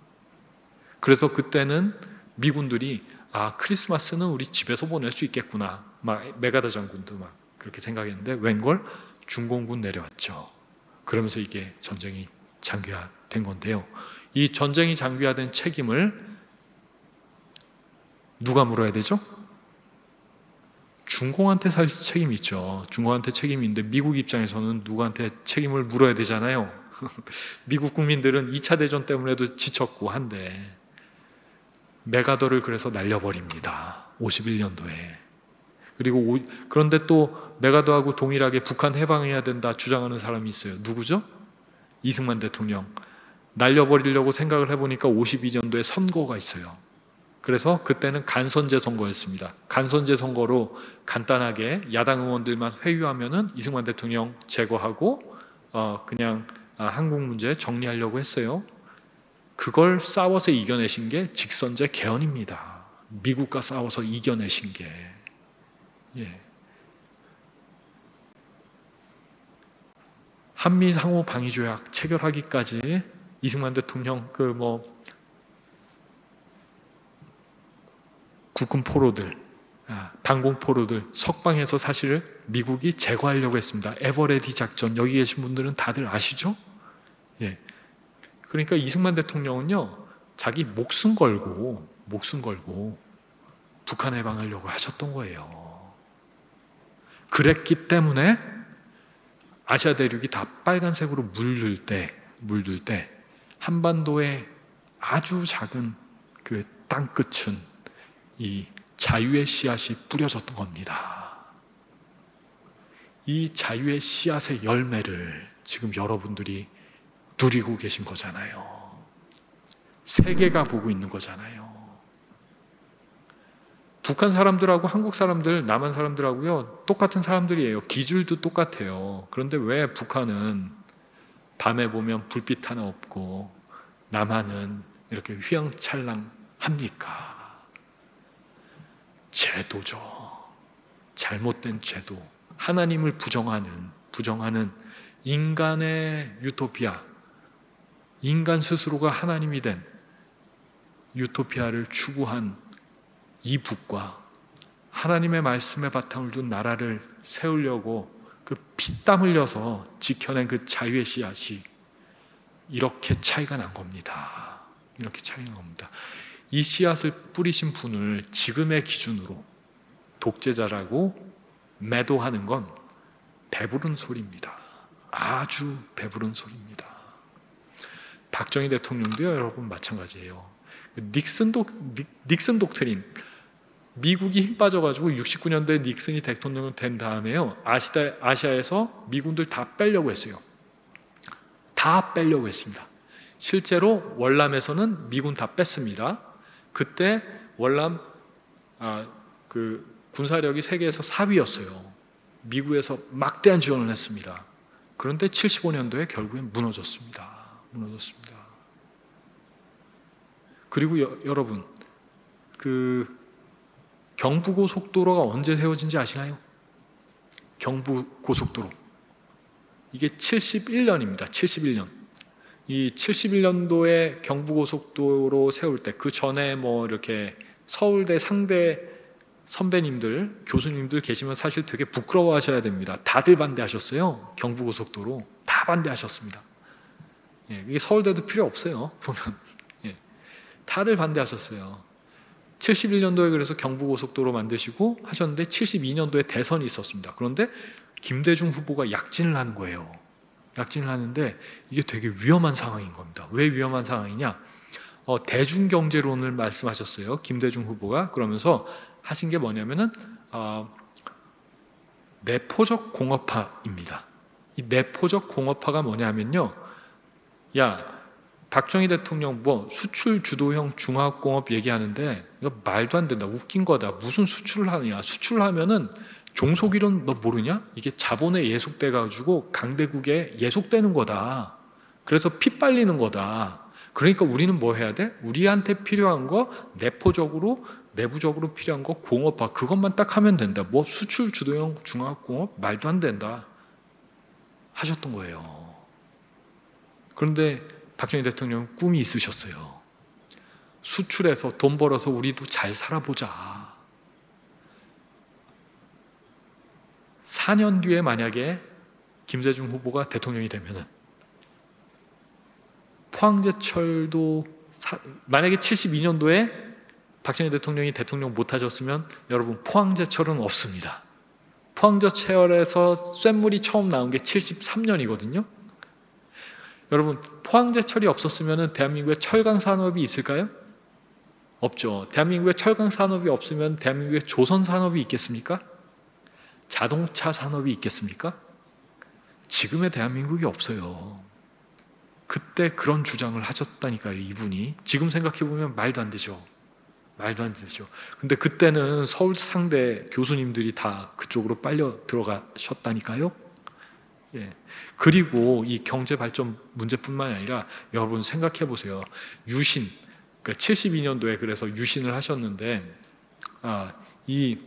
그래서 그때는 미군들이 아, 크리스마스는 우리 집에서 보낼 수 있겠구나, 막 메가더 장군도 막 그렇게 생각했는데 웬걸 중공군 내려왔죠. 그러면서 이게 전쟁이 장기화된 건데요, 이 전쟁이 장기화된 책임을 누가 물어야 되죠? 중공한테 사실 책임이 있죠. 중공한테 책임이 있는데 미국 입장에서는 누구한테 책임을 물어야 되잖아요. 미국 국민들은 이 차 대전 때문에도 지쳤고 한데 메가더를 그래서 날려버립니다. 오십일년도에. 그리고 오, 그런데 또 메가더하고 동일하게 북한 해방해야 된다 주장하는 사람이 있어요. 누구죠? 이승만 대통령. 날려버리려고 생각을 해보니까 오십이년도에 선거가 있어요. 그래서 그때는 간선제 선거였습니다. 간선제 선거로 간단하게 야당 의원들만 회유하면은 이승만 대통령 제거하고 어 그냥 한국 문제 정리하려고 했어요. 그걸 싸워서 이겨내신 게 직선제 개헌입니다. 미국과 싸워서 이겨내신 게. 예. 한미 상호 방위 조약 체결하기까지 이승만 대통령 그 뭐 국군 포로들, 방공 포로들 석방해서 사실 미국이 제거하려고 했습니다. 에버레디 작전, 여기 계신 분들은 다들 아시죠? 예. 그러니까 이승만 대통령은요, 자기 목숨 걸고 목숨 걸고 북한 해방하려고 하셨던 거예요. 그랬기 때문에 아시아 대륙이 다 빨간색으로 물들 때, 물들 때 한반도의 아주 작은 그 땅끝은 이 자유의 씨앗이 뿌려졌던 겁니다. 이 자유의 씨앗의 열매를 지금 여러분들이 누리고 계신 거잖아요. 세계가 보고 있는 거잖아요. 북한 사람들하고 한국 사람들, 남한 사람들하고요 똑같은 사람들이에요. 기질도 똑같아요. 그런데 왜 북한은 밤에 보면 불빛 하나 없고 남한은 이렇게 휘황찬란합니까? 제도죠. 잘못된 제도. 하나님을 부정하는 부정하는 인간의 유토피아, 인간 스스로가 하나님이 된 유토피아를 추구한 이 북과 하나님의 말씀의 바탕을 둔 나라를 세우려고 그 피땀 흘려서 지켜낸 그 자유의 씨앗이 이렇게 차이가 난 겁니다. 이렇게 차이가 옵니다. 이 씨앗을 뿌리신 분을 지금의 기준으로 독재자라고 매도하는 건 배부른 소리입니다. 아주 배부른 소리입니다. 박정희 대통령도요, 여러분 마찬가지예요. 닉슨 독, 닉슨 독트린, 미국이 힘 빠져가지고 육십구 년도에 닉슨이 대통령 된 다음에요, 아시아, 아시아에서 미군들 다 빼려고 했어요. 다 빼려고 했습니다. 실제로 월남에서는 미군 다 뺐습니다. 그때 월남 아, 그 군사력이 세계에서 사 위였어요. 미국에서 막대한 지원을 했습니다. 그런데 칠십오 년도에 결국엔 무너졌습니다. 무너졌습니다. 그리고 여, 여러분, 그 경부고속도로가 언제 세워진지 아시나요? 경부고속도로. 이게 칠십일 년입니다. 칠십일 년. 이 칠십일 년도에 경부고속도로 세울 때, 그 전에 뭐 이렇게 서울대 상대 선배님들, 교수님들 계시면 사실 되게 부끄러워하셔야 됩니다. 다들 반대하셨어요. 경부고속도로 다 반대하셨습니다. 예, 이게 서울대도 필요 없어요. 보면 예, 다들 반대하셨어요. 칠십일 년도에 그래서 경부고속도로 만드시고 하셨는데 칠십이 년도에 대선이 있었습니다. 그런데 김대중 후보가 약진을 하는 거예요. 약진을 하는데 이게 되게 위험한 상황인 겁니다. 왜 위험한 상황이냐? 어, 대중경제론을 말씀하셨어요. 김대중 후보가. 그러면서 하신 게 뭐냐면은 어, 내포적 공업화입니다. 이 내포적 공업화가 뭐냐면요, 야, 박정희 대통령 뭐 수출 주도형 중화공업 얘기하는데 이거 말도 안 된다. 웃긴 거다. 무슨 수출을 하느냐? 수출하면은 종속이론 너 모르냐? 이게 자본에 예속돼 가지고 강대국에 예속되는 거다. 그래서 피 빨리는 거다. 그러니까 우리는 뭐 해야 돼? 우리한테 필요한 거 내포적으로, 내부적으로 필요한 거 공업화, 그것만 딱 하면 된다. 뭐 수출 주도형 중화공업 말도 안 된다 하셨던 거예요. 그런데 박정희 대통령 꿈이 있으셨어요. 수출해서 돈 벌어서 우리도 잘 살아보자. 사 년 뒤에 만약에 김대중 후보가 대통령이 되면은 포항제철도 사, 만약에 칠십이 년도에 박정희 대통령이 대통령 못하셨으면 여러분 포항제철은 없습니다. 포항제철에서 쇳물이 처음 나온 게 칠십삼 년이거든요. 여러분 포항제철이 없었으면 대한민국에 철강 산업이 있을까요? 없죠. 대한민국에 철강 산업이 없으면 대한민국에 조선 산업이 있겠습니까? 자동차 산업이 있겠습니까? 지금의 대한민국이 없어요. 그때 그런 주장을 하셨다니까요, 이분이. 지금 생각해보면 말도 안 되죠. 말도 안 되죠. 근데 그때는 서울 상대 교수님들이 다 그쪽으로 빨려 들어가셨다니까요. 예. 그리고 이 경제 발전 문제뿐만 아니라 여러분 생각해 보세요. 유신, 그러니까 칠십이 년도에 그래서 유신을 하셨는데, 아, 이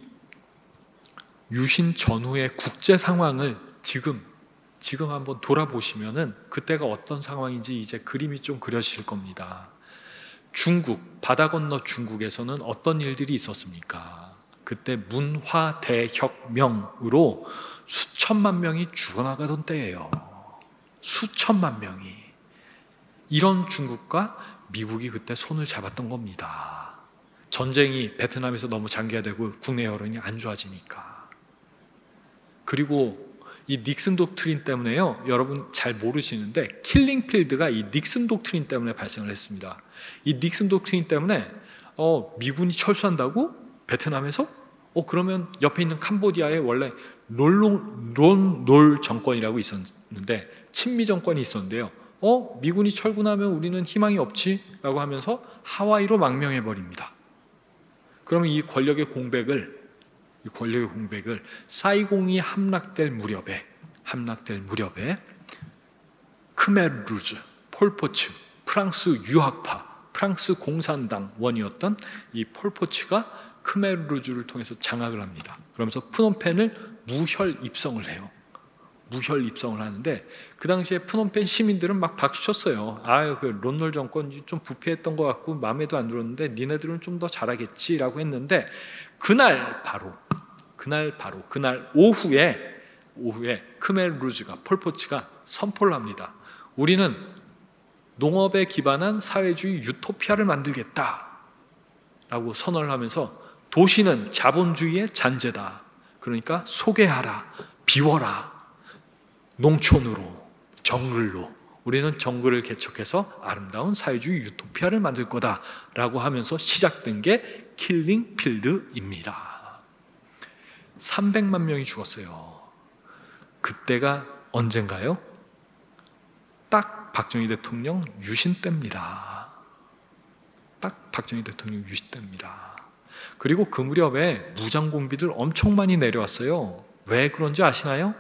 유신 전후의 국제 상황을 지금 지금 한번 돌아보시면은 그때가 어떤 상황인지 이제 그림이 좀 그려질 겁니다. 중국, 바다 건너 중국에서는 어떤 일들이 있었습니까? 그때 문화 대혁명으로 수천만 명이 죽어나가던 때예요. 수천만 명이. 이런 중국과 미국이 그때 손을 잡았던 겁니다. 전쟁이 베트남에서 너무 장기화되고 국내 여론이 안 좋아지니까. 그리고 이 닉슨 독트린 때문에요, 여러분 잘 모르시는데 킬링필드가 이 닉슨 독트린 때문에 발생을 했습니다. 이 닉슨 독트린 때문에 어, 미군이 철수한다고? 베트남에서? 어, 그러면 옆에 있는 캄보디아에 원래 롤롱, 론롤 정권이라고 있었는데, 친미 정권이 있었는데요. 어, 미군이 철군하면 우리는 희망이 없지? 라고 하면서 하와이로 망명해버립니다. 그러면 이 권력의 공백을 이 권력의 공백을 사이공이 함락될 무렵에 함락될 무렵에 크메르 루즈, 폴포츠, 프랑스 유학파, 프랑스 공산당원이었던 이 폴포츠가 크메르 루즈를 통해서 장악을 합니다. 그러면서 프놈펜을 무혈 입성을 해요. 무혈 입성을 하는데 그 당시에 프놈펜 시민들은 막 박수 쳤어요. 아유, 그 론롤 정권 좀 부패했던 것 같고 마음에도 안 들었는데 니네들은 좀 더 잘하겠지라고 했는데, 그날 바로 그날 바로 그날 오후에 오후에 크메르 루즈가, 폴포츠가 선포를 합니다. 우리는 농업에 기반한 사회주의 유토피아를 만들겠다라고 선언을 하면서 도시는 자본주의의 잔재다. 그러니까 소개하라, 비워라, 농촌으로, 정글로. 우리는 정글을 개척해서 아름다운 사회주의 유토피아를 만들 거다라고 하면서 시작된 게 킬링 필드입니다. 삼백만 명이 죽었어요. 그때가 언젠가요? 딱 박정희 대통령 유신 때입니다. 딱 박정희 대통령 유신 때입니다. 그리고 그 무렵에 무장공비들 엄청 많이 내려왔어요. 왜 그런지 아시나요?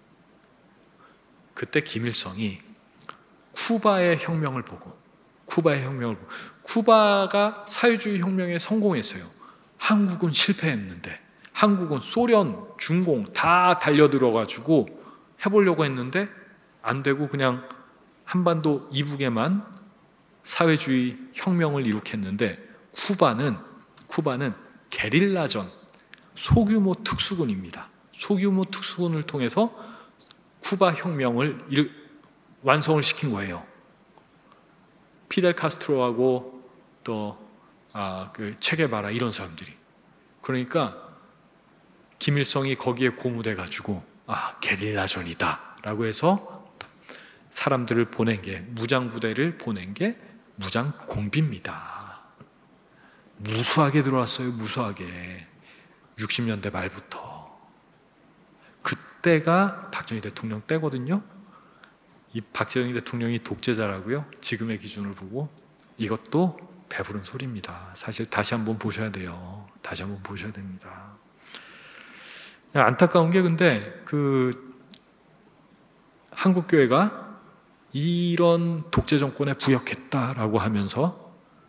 그때 김일성이 쿠바의 혁명을 보고 쿠바의 혁명을 보고 쿠바가 사회주의 혁명에 성공했어요. 한국은 실패했는데 한국은 소련, 중공 다 달려들어가지고 해보려고 했는데 안 되고 그냥 한반도 이북에만 사회주의 혁명을 일으켰는데 쿠바는 쿠바는 게릴라전, 소규모 특수군입니다. 소규모 특수군을 통해서 쿠바 혁명을 일, 완성을 시킨 거예요. 피델 카스트로하고 또 아, 그 체게바라 이런 사람들이. 그러니까 김일성이 거기에 고무돼 가지고 아 게릴라전이다 라고 해서 사람들을 보낸 게, 무장 부대를 보낸 게 무장 공비입니다. 무수하게 들어왔어요. 무수하게. 육십 년대 말부터. 그때가 박정희 대통령 때거든요. 이 박정희 대통령이 독재자라고요? 지금의 기준을 보고 이것도 배부른 소리입니다. 사실 다시 한번 보셔야 돼요. 다시 한번 보셔야 됩니다. 안타까운 게 근데 그 한국교회가 이런 독재 정권에 부역했다라고 하면서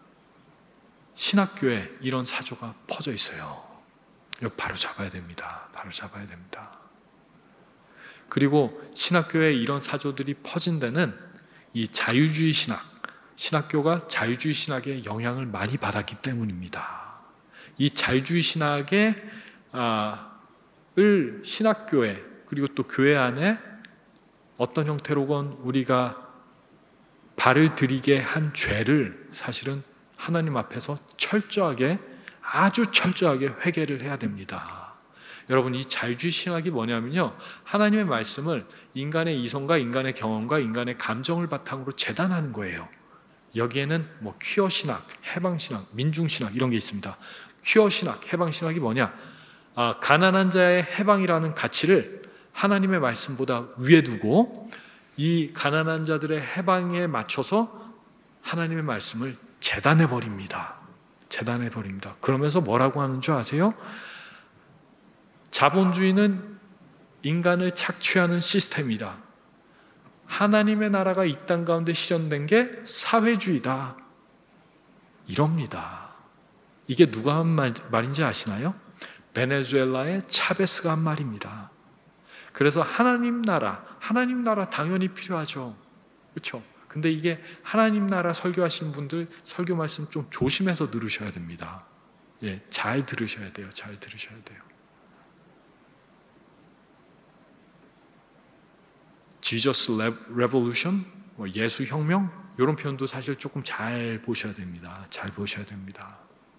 신학교에 이런 사조가 퍼져 있어요. 이거 바로 잡아야 됩니다. 바로 잡아야 됩니다. 그리고 신학교에 이런 사조들이 퍼진 데는 이 자유주의 신학, 신학교가 자유주의 신학의 영향을 많이 받았기 때문입니다. 이 자유주의 신학의 아, 을 신학교에 그리고 또 교회 안에 어떤 형태로건 우리가 발을 들이게 한 죄를 사실은 하나님 앞에서 철저하게, 아주 철저하게 회개를 해야 됩니다. 여러분, 이 자유주의 신학이 뭐냐면요, 하나님의 말씀을 인간의 이성과 인간의 경험과 인간의 감정을 바탕으로 재단하는 거예요. 여기에는 뭐 퀴어 신학, 해방 신학, 민중 신학 이런 게 있습니다. 퀴어 신학, 해방 신학이 뭐냐? 아, 가난한 자의 해방이라는 가치를 하나님의 말씀보다 위에 두고 이 가난한 자들의 해방에 맞춰서 하나님의 말씀을 재단해 버립니다. 재단해 버립니다. 그러면서 뭐라고 하는 줄 아세요? 자본주의는 인간을 착취하는 시스템이다. 하나님의 나라가 이 땅 가운데 실현된 게 사회주의다. 이럽니다. 이게 누가 한 말, 말인지 아시나요? 베네수엘라의 차베스가 한 말입니다. 그래서 하나님 나라, 하나님 나라 당연히 필요하죠. 그렇죠? 근데 이게 하나님 나라 설교하시는 분들 설교 말씀 좀 조심해서 들으셔야 됩니다. 예, 잘 들으셔야 돼요. 잘 들으셔야 돼요. Jesus Revolution, 뭐 예수 혁명 이런 표현도 사실 조금 잘 보셔야 됩니다. 잘 보셔야 됩니다.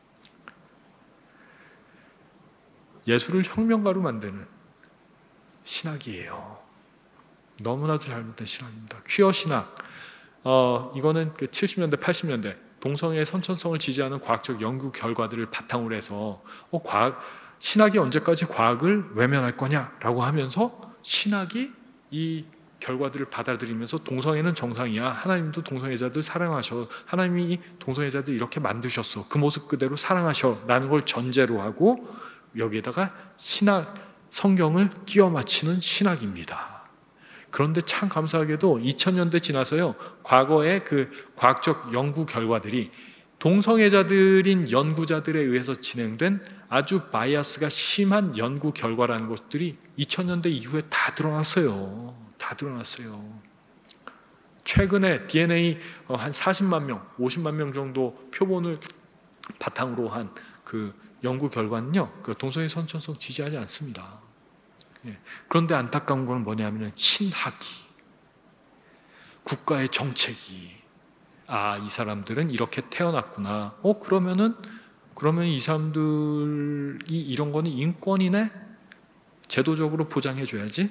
예수를 혁명가로 만드는 신학이에요. 너무나도 잘못된 신학입니다. 퀴어 신학, 어, 이거는 그 칠십 년대, 팔십 년대 동성애의 선천성을 지지하는 과학적 연구 결과들을 바탕으로 해서 어, 과학, 신학이 언제까지 과학을 외면할 거냐라고 하면서 신학이 이 결과들을 받아들이면서 동성애는 정상이야. 하나님도 동성애자들 사랑하셔. 하나님이 동성애자들 이렇게 만드셨어. 그 모습 그대로 사랑하셔. 라는 걸 전제로 하고 여기에다가 신학, 성경을 끼워 맞추는 신학입니다. 그런데 참 감사하게도 이천 년대 지나서요, 과거의 그 과학적 연구 결과들이 동성애자들인 연구자들에 의해서 진행된 아주 바이아스가 심한 연구 결과라는 것들이 이천 년대 이후에 다 드러났어요. 다 드러났어요. 최근에 디엔에이 한 사십만 명, 오십만 명 정도 표본을 바탕으로 한 그 연구 결과는요, 그 동성애 선천성 지지하지 않습니다. 예. 그런데 안타까운 건 뭐냐면 신학이, 국가의 정책이 아, 이 사람들은 이렇게 태어났구나. 어, 그러면은 그러면 이 사람들이 이런 거는 인권이네? 제도적으로 보장해줘야지.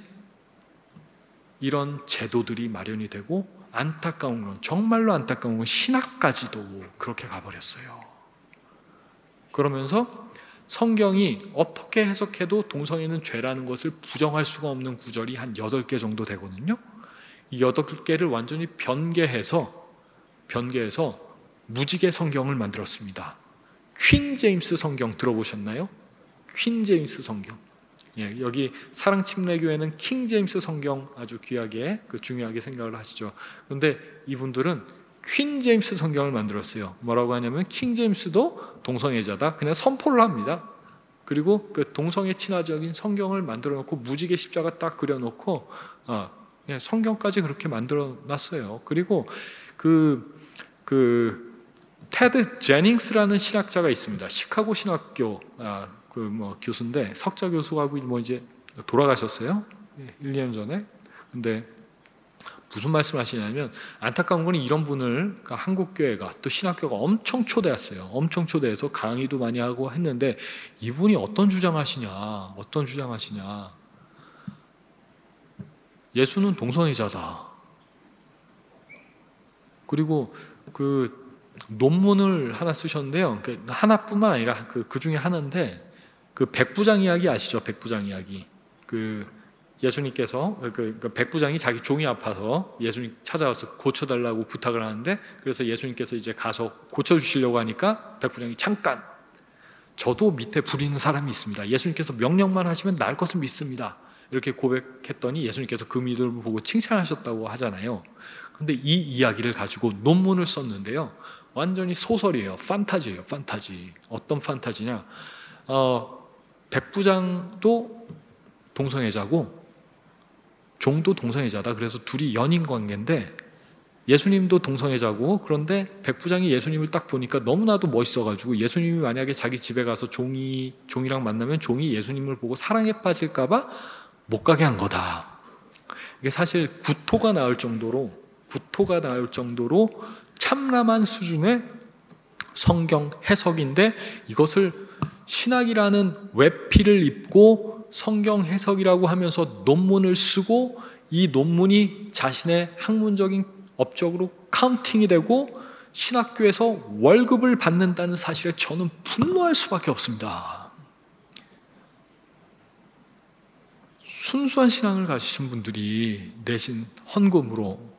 이런 제도들이 마련이 되고, 안타까운 건, 정말로 안타까운 건 신학까지도 그렇게 가버렸어요. 그러면서 성경이 어떻게 해석해도 동성애는 죄라는 것을 부정할 수가 없는 구절이 한 여덟 개 정도 되거든요. 이 여덟 개를 완전히 변개해서 변개해서 무지개 성경을 만들었습니다. 퀸 제임스 성경 들어보셨나요? 퀸 제임스 성경. 예, 여기 사랑침례교회는 킹 제임스 성경 아주 귀하게 그 중요하게 생각을 하시죠. 그런데 이분들은 퀸 제임스 성경을 만들었어요. 뭐라고 하냐면 킹 제임스도 동성애자다 그냥 선포를 합니다. 그리고 그 동성애 친화적인 성경을 만들어 놓고 무지개 십자가 딱 그려 놓고 아, 예, 성경까지 그렇게 만들어 놨어요. 그리고 그 그 테드 제닝스라는 신학자가 있습니다. 시카고 신학교 아, 그 뭐 교수인데 석자 교수하고 뭐 이제 돌아가셨어요. 일 년 전에. 근데 무슨 말씀을 하시냐면 안타까운 건 이런 분을 그러니까 한국 교회가 또 신학교가 엄청 초대했어요. 엄청 초대해서 강의도 많이 하고 했는데 이분이 어떤 주장하시냐? 어떤 주장하시냐? 예수는 동성애자다. 그리고 그 논문을 하나 쓰셨는데요. 하나뿐만 아니라 그, 그 중에 하나인데 그 백부장 이야기 아시죠? 백부장 이야기. 그 예수님께서 그, 그 백부장이 자기 종이 아파서 예수님 찾아와서 고쳐달라고 부탁을 하는데 그래서 예수님께서 이제 가서 고쳐주시려고 하니까 백부장이 잠깐 저도 밑에 부리는 사람이 있습니다. 예수님께서 명령만 하시면 나을 것을 믿습니다. 이렇게 고백했더니 예수님께서 그 믿음을 보고 칭찬하셨다고 하잖아요. 근데 이 이야기를 가지고 논문을 썼는데요. 완전히 소설이에요. 판타지예요. 판타지. 어떤 판타지냐? 어, 백부장도 동성애자고 종도 동성애자다. 그래서 둘이 연인 관계인데 예수님도 동성애자고 그런데 백부장이 예수님을 딱 보니까 너무나도 멋있어가지고 예수님이 만약에 자기 집에 가서 종이, 종이랑 만나면 종이 예수님을 보고 사랑에 빠질까봐 못 가게 한 거다. 이게 사실 구토가 나올 정도로 구토가 나올 정도로 참람한 수준의 성경 해석인데 이것을 신학이라는 외피를 입고 성경 해석이라고 하면서 논문을 쓰고 이 논문이 자신의 학문적인 업적으로 카운팅이 되고 신학교에서 월급을 받는다는 사실에 저는 분노할 수밖에 없습니다. 순수한 신앙을 가지신 분들이 내신 헌금으로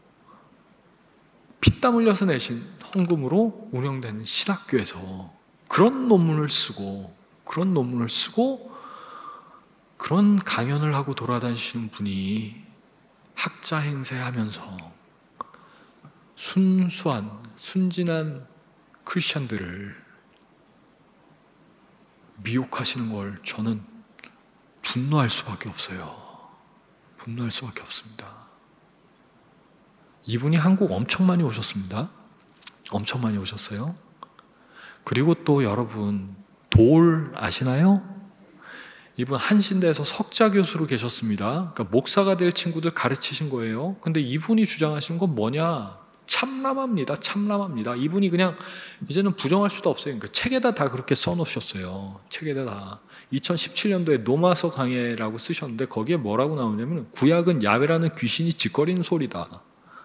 피땀 흘려서 내신 헌금으로 운영되는 신학교에서 그런 논문을 쓰고 그런 논문을 쓰고 그런 강연을 하고 돌아다니시는 분이 학자 행세하면서 순수한 순진한 크리스천들을 미혹하시는 걸 저는 분노할 수밖에 없어요. 분노할 수밖에 없습니다. 이분이 한국 엄청 많이 오셨습니다. 엄청 많이 오셨어요. 그리고 또 여러분 돌 아시나요? 이분 한신대에서 석자 교수로 계셨습니다. 그러니까 목사가 될 친구들 가르치신 거예요. 근데 이분이 주장하신 건 뭐냐? 참람합니다. 참람합니다. 이분이 그냥 이제는 부정할 수도 없어요. 그러니까 책에다 다 그렇게 써놓으셨어요. 책에다 다. 이천십칠 년도에 노마서 강해라고 쓰셨는데 거기에 뭐라고 나오냐면 구약은 야훼라는 귀신이 짓거리는 소리다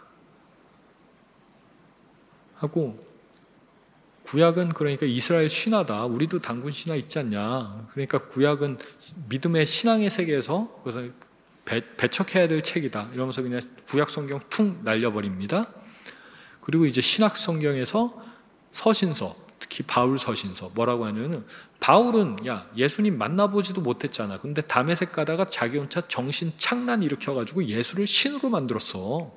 하고 구약은 그러니까 이스라엘 신화다. 우리도 단군 신화 있지 않냐. 그러니까 구약은 믿음의 신앙의 세계에서 그래서 배, 배척해야 될 책이다. 이러면서 그냥 구약 성경 퉁 날려버립니다. 그리고 이제 신학 성경에서 서신서, 특히 바울 서신서 뭐라고 하냐면 바울은 야 예수님 만나보지도 못했잖아. 근데 다메섹 가다가 자기 혼자 정신 착란 일으켜가지고 예수를 신으로 만들었어.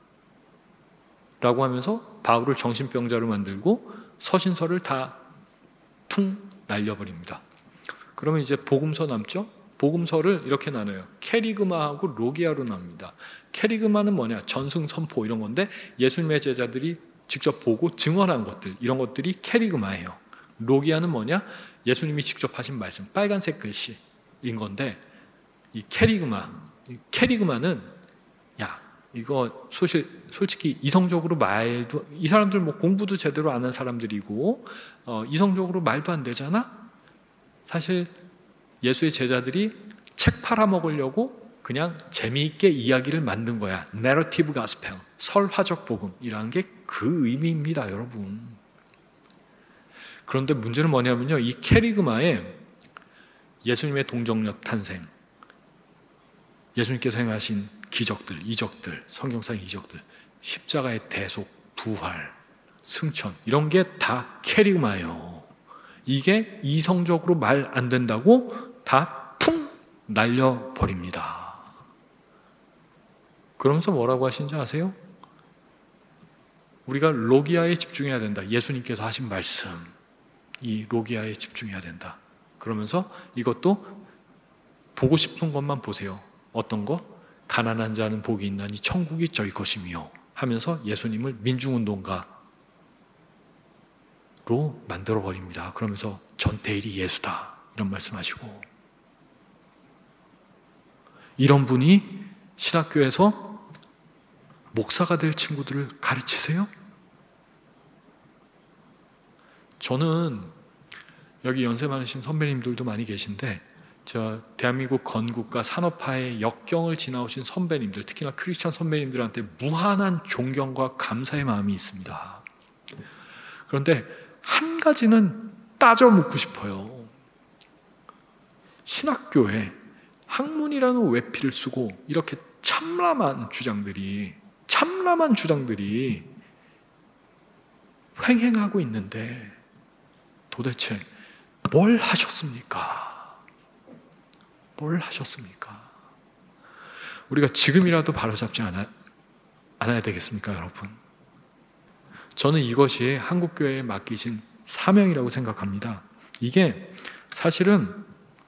라고 하면서 바울을 정신병자로 만들고 서신서를 다 퉁 날려버립니다. 그러면 이제 복음서 남죠? 복음서를 이렇게 나눠요. 캐리그마하고 로기아로 나눕니다. 캐리그마는 뭐냐? 전승 선포 이런 건데 예수님의 제자들이 직접 보고 증언한 것들 이런 것들이 캐리그마예요. 로기아는 뭐냐? 예수님이 직접 하신 말씀 빨간색 글씨인 건데 이 캐리그마 이 캐리그마는 야 이거 소실, 솔직히 이성적으로 말도, 이 사람들 뭐 공부도 제대로 안 한 사람들이고 어, 이성적으로 말도 안 되잖아. 사실 예수의 제자들이 책 팔아먹으려고 그냥 재미있게 이야기를 만든 거야. 내러티브 가스펠, 설화적 복음이라는 게 그 의미입니다, 여러분. 그런데 문제는 뭐냐면요, 이 캐리그마에 예수님의 동정녀 탄생, 예수님께서 행하신 기적들, 이적들, 성경상 이적들, 십자가의 대속, 부활, 승천, 이런 게 다 캐리그마예요. 이게 이성적으로 말 안 된다고 다 퉁 날려버립니다. 그러면서 뭐라고 하신지 아세요? 우리가 로기아에 집중해야 된다. 예수님께서 하신 말씀, 이 로기아에 집중해야 된다. 그러면서 이것도 보고 싶은 것만 보세요. 어떤 거? 가난한 자는 복이 있나니 천국이 저희 것이며 하면서 예수님을 민중운동가로 만들어버립니다. 그러면서 전태일이 예수다, 이런 말씀하시고, 이런 분이 신학교에서 목사가 될 친구들을 가르치세요? 저는 여기 연세 많으신 선배님들도 많이 계신데, 저 대한민국 건국과 산업화의 역경을 지나오신 선배님들, 특히나 크리스천 선배님들한테 무한한 존경과 감사의 마음이 있습니다. 그런데 한 가지는 따져 묻고 싶어요. 신학교에 학문이라는 외피를 쓰고 이렇게 참람한 주장들이 참람한 주장들이 횡행하고 있는데 도대체 뭘 하셨습니까? 뭘 하셨습니까? 우리가 지금이라도 바로잡지 않아, 않아야 되겠습니까, 여러분? 저는 이것이 한국교회에 맡기신 사명이라고 생각합니다. 이게 사실은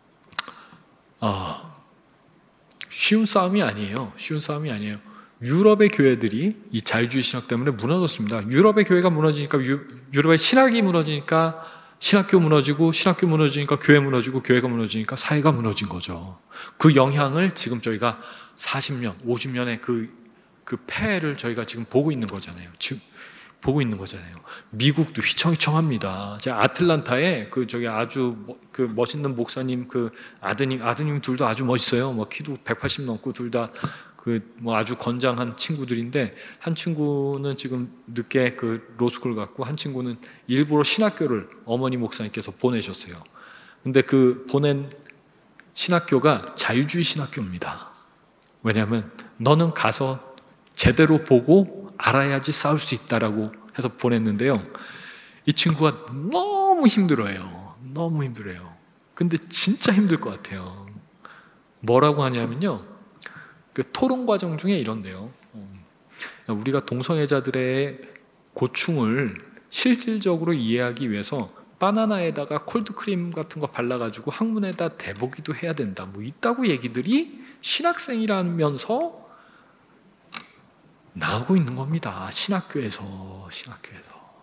어, 쉬운 싸움이 아니에요. 쉬운 싸움이 아니에요. 유럽의 교회들이 이 자유주의 신학 때문에 무너졌습니다. 유럽의 교회가 무너지니까, 유, 유럽의 신학이 무너지니까 신학교 무너지고, 신학교 무너지니까 교회 무너지고, 교회가 무너지니까 사회가 무너진 거죠. 그 영향을 지금 저희가 사십 년, 오십 년의 그, 그 폐해를 저희가 지금 보고 있는 거잖아요. 지금 보고 있는 거잖아요. 미국도 휘청휘청합니다. 제가 아틀란타에 그 저기 아주 그 멋있는 목사님 그 아드님, 아드님 둘도 아주 멋있어요. 뭐 키도 백팔십 넘고 둘 다 그 뭐 아주 건장한 친구들인데, 한 친구는 지금 늦게 그 로스쿨 갔고, 한 친구는 일부러 신학교를 어머니 목사님께서 보내셨어요. 근데 그 보낸 신학교가 자유주의 신학교입니다. 왜냐하면 너는 가서 제대로 보고 알아야지 싸울 수 있다라고 해서 보냈는데요. 이 친구가 너무 힘들어요. 너무 힘들어요. 근데 진짜 힘들 것 같아요. 뭐라고 하냐면요, 그 토론 과정 중에 이런데요. 우리가 동성애자들의 고충을 실질적으로 이해하기 위해서 바나나에다가 콜드크림 같은 거 발라가지고 항문에다 대보기도 해야 된다, 뭐 있다고 얘기들이 신학생이라면서 나오고 있는 겁니다. 신학교에서 신학교에서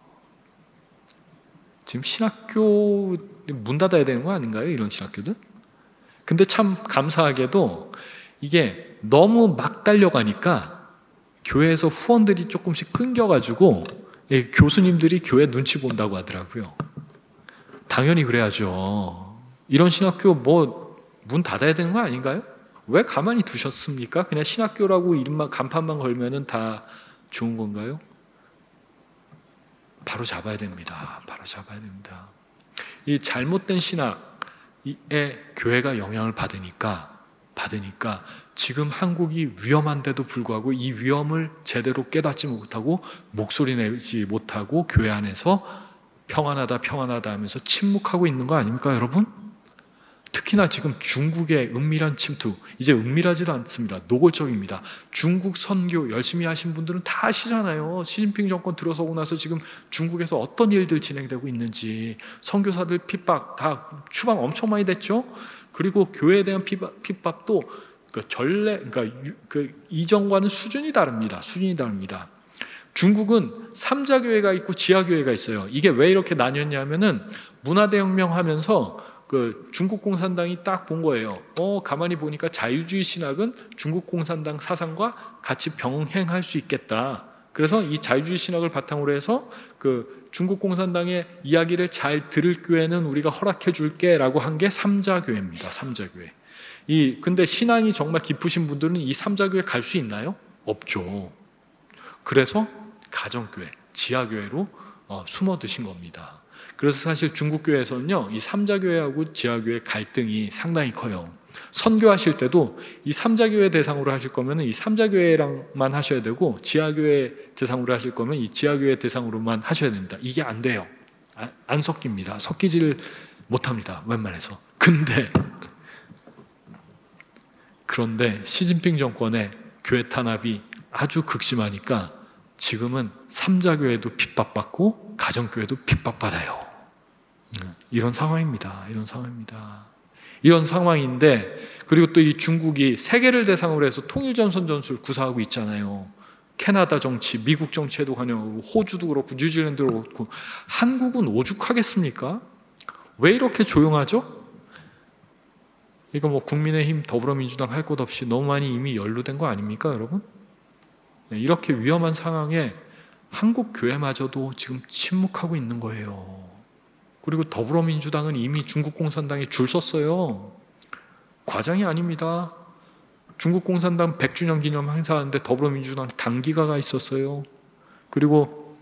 지금 신학교 문 닫아야 되는 거 아닌가요? 이런 신학교들? 근데 참 감사하게도 이게 너무 막 달려가니까 교회에서 후원들이 조금씩 끊겨가지고 교수님들이 교회 눈치 본다고 하더라고요. 당연히 그래야죠. 이런 신학교 뭐 문 닫아야 되는 거 아닌가요? 왜 가만히 두셨습니까? 그냥 신학교라고 이름만 간판만 걸면은 다 좋은 건가요? 바로 잡아야 됩니다. 바로 잡아야 됩니다. 이 잘못된 신학에 교회가 영향을 받으니까 받으니까 지금 한국이 위험한데도 불구하고 이 위험을 제대로 깨닫지 못하고 목소리 내지 못하고 교회 안에서 평안하다 평안하다 하면서 침묵하고 있는 거 아닙니까, 여러분? 특히나 지금 중국의 은밀한 침투, 이제 은밀하지도 않습니다. 노골적입니다. 중국 선교 열심히 하신 분들은 다 아시잖아요. 시진핑 정권 들어서고 나서 지금 중국에서 어떤 일들 진행되고 있는지, 선교사들 핍박 다 추방 엄청 많이 됐죠. 그리고 교회에 대한 핍박, 핍박도 그 전례, 그러니까 그 이전과는 수준이 다릅니다. 수준이 다릅니다. 중국은 삼자 교회가 있고 지하 교회가 있어요. 이게 왜 이렇게 나뉘었냐면은 문화대혁명 하면서 그 중국 공산당이 딱 본 거예요. 어, 가만히 보니까 자유주의 신학은 중국 공산당 사상과 같이 병행할 수 있겠다. 그래서 이 자유주의 신학을 바탕으로 해서 그 중국 공산당의 이야기를 잘 들을 교회는 우리가 허락해 줄게라고 한 게 삼자교회입니다. 삼자교회. 이 근데 신앙이 정말 깊으신 분들은 이 삼자교회 갈 수 있나요? 없죠. 그래서 가정교회, 지하교회로 어, 숨어 드신 겁니다. 그래서 사실 중국교회에서는요, 이 삼자교회하고 지하교회 갈등이 상당히 커요. 선교하실 때도 이 삼자교회 대상으로 하실 거면 이 삼자교회랑만 하셔야 되고, 지하교회 대상으로 하실 거면 이 지하교회 대상으로만 하셔야 됩니다. 이게 안 돼요. 안, 안 섞입니다. 섞이지를 못합니다. 웬만해서. 근데 그런데 시진핑 정권의 교회 탄압이 아주 극심하니까 지금은 삼자교회도 핍박받고 가정교회도 핍박받아요. 이런 상황입니다. 이런 상황입니다. 이런 상황인데, 그리고 또 이 중국이 세계를 대상으로 해서 통일전선 전술을 구사하고 있잖아요. 캐나다 정치, 미국 정치에도 관여하고, 호주도 그렇고, 뉴질랜드도 그렇고. 한국은 오죽하겠습니까? 왜 이렇게 조용하죠? 이거 뭐 국민의힘, 더불어민주당 할 것 없이 너무 많이 이미 연루된 거 아닙니까, 여러분? 이렇게 위험한 상황에 한국 교회마저도 지금 침묵하고 있는 거예요. 그리고 더불어민주당은 이미 중국 공산당에 줄 섰어요. 과장이 아닙니다. 중국 공산당 백 주년 기념 행사하는데 더불어민주당 당기가가 있었어요. 그리고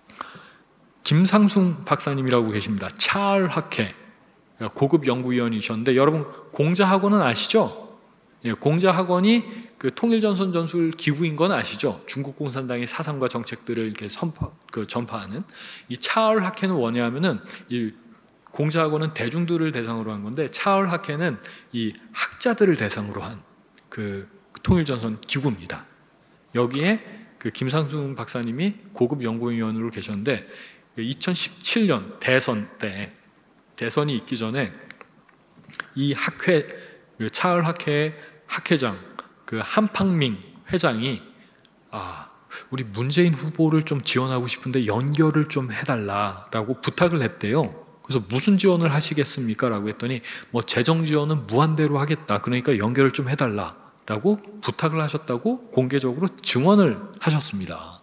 김상순 박사님이라고 계십니다. 차얼 학회 고급 연구위원이셨는데, 여러분 공자학원은 아시죠? 예, 공자학원이 그 통일전선 전술 기구인 건 아시죠? 중국 공산당의 사상과 정책들을 이렇게 선파, 그 전파하는 이 차얼 학회는 뭐냐면은, 이 공자학원은 대중들을 대상으로 한 건데, 차얼 학회는 이 학자들을 대상으로 한 그 통일전선 기구입니다. 여기에 그 김상순 박사님이 고급 연구위원으로 계셨는데, 이천십칠 년 대선 때, 대선이 있기 전에 이 학회, 그 차얼 학회 학회장 그 한팡밍 회장이 아, 우리 문재인 후보를 좀 지원하고 싶은데 연결을 좀 해달라라고 부탁을 했대요. 그래서 무슨 지원을 하시겠습니까? 라고 했더니 뭐 재정 지원은 무한대로 하겠다. 그러니까 연결을 좀 해달라라고 부탁을 하셨다고 공개적으로 증언을 하셨습니다.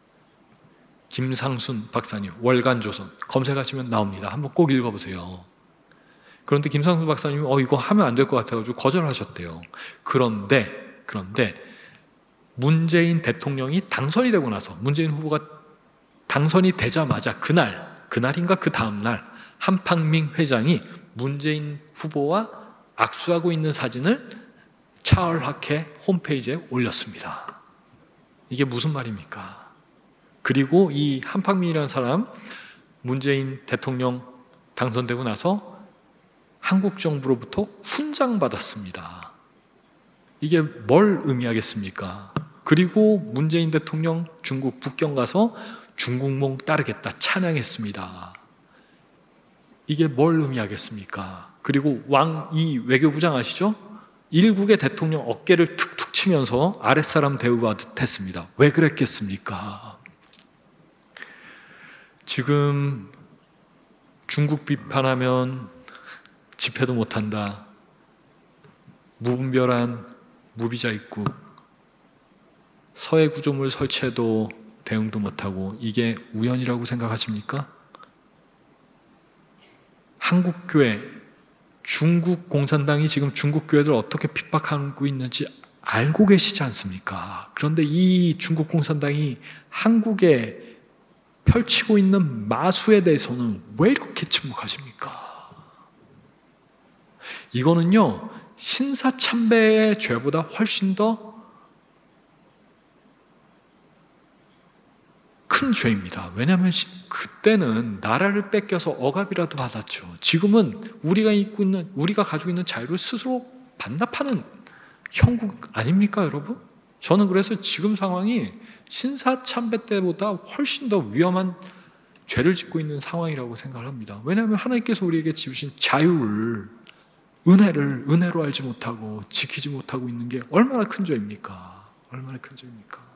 김상순 박사님, 월간조선 검색하시면 나옵니다. 한번 꼭 읽어보세요. 그런데 김상순 박사님이 어 이거 하면 안 될 것 같아가지고 거절하셨대요. 그런데 그런데 문재인 대통령이 당선이 되고 나서, 문재인 후보가 당선이 되자마자 그날 그날인가 그 다음 날 한팡밍 회장이 문재인 후보와 악수하고 있는 사진을 차얼 학회 홈페이지에 올렸습니다. 이게 무슨 말입니까? 그리고 이 한팡밍이라는 사람, 문재인 대통령 당선되고 나서 한국 정부로부터 훈장 받았습니다. 이게 뭘 의미하겠습니까? 그리고 문재인 대통령 중국 북경 가서 중국몽 따르겠다 찬양했습니다. 이게 뭘 의미하겠습니까? 그리고 왕이 외교부장 아시죠? 일국의 대통령 어깨를 툭툭 치면서 아랫사람 대우하듯 했습니다. 왜 그랬겠습니까? 지금 중국 비판하면 집회도 못한다. 무분별한 무비자 입국, 서해 구조물 설치해도 대응도 못하고, 이게 우연이라고 생각하십니까? 한국교회, 중국 공산당이 지금 중국교회를 어떻게 핍박하고 있는지 알고 계시지 않습니까? 그런데 이 중국 공산당이 한국에 펼치고 있는 마수에 대해서는 왜 이렇게 침묵하십니까? 이거는요, 신사참배의 죄보다 훨씬 더 큰 죄입니다. 왜냐하면 그때는 나라를 뺏겨서 억압이라도 받았죠. 지금은 우리가 입고 있는, 우리가 가지고 있는 자유를 스스로 반납하는 형국 아닙니까, 여러분? 저는 그래서 지금 상황이 신사참배 때보다 훨씬 더 위험한 죄를 짓고 있는 상황이라고 생각을 합니다. 왜냐하면 하나님께서 우리에게 지으신 자유를, 은혜를 은혜로 알지 못하고 지키지 못하고 있는 게 얼마나 큰 죄입니까? 얼마나 큰 죄입니까?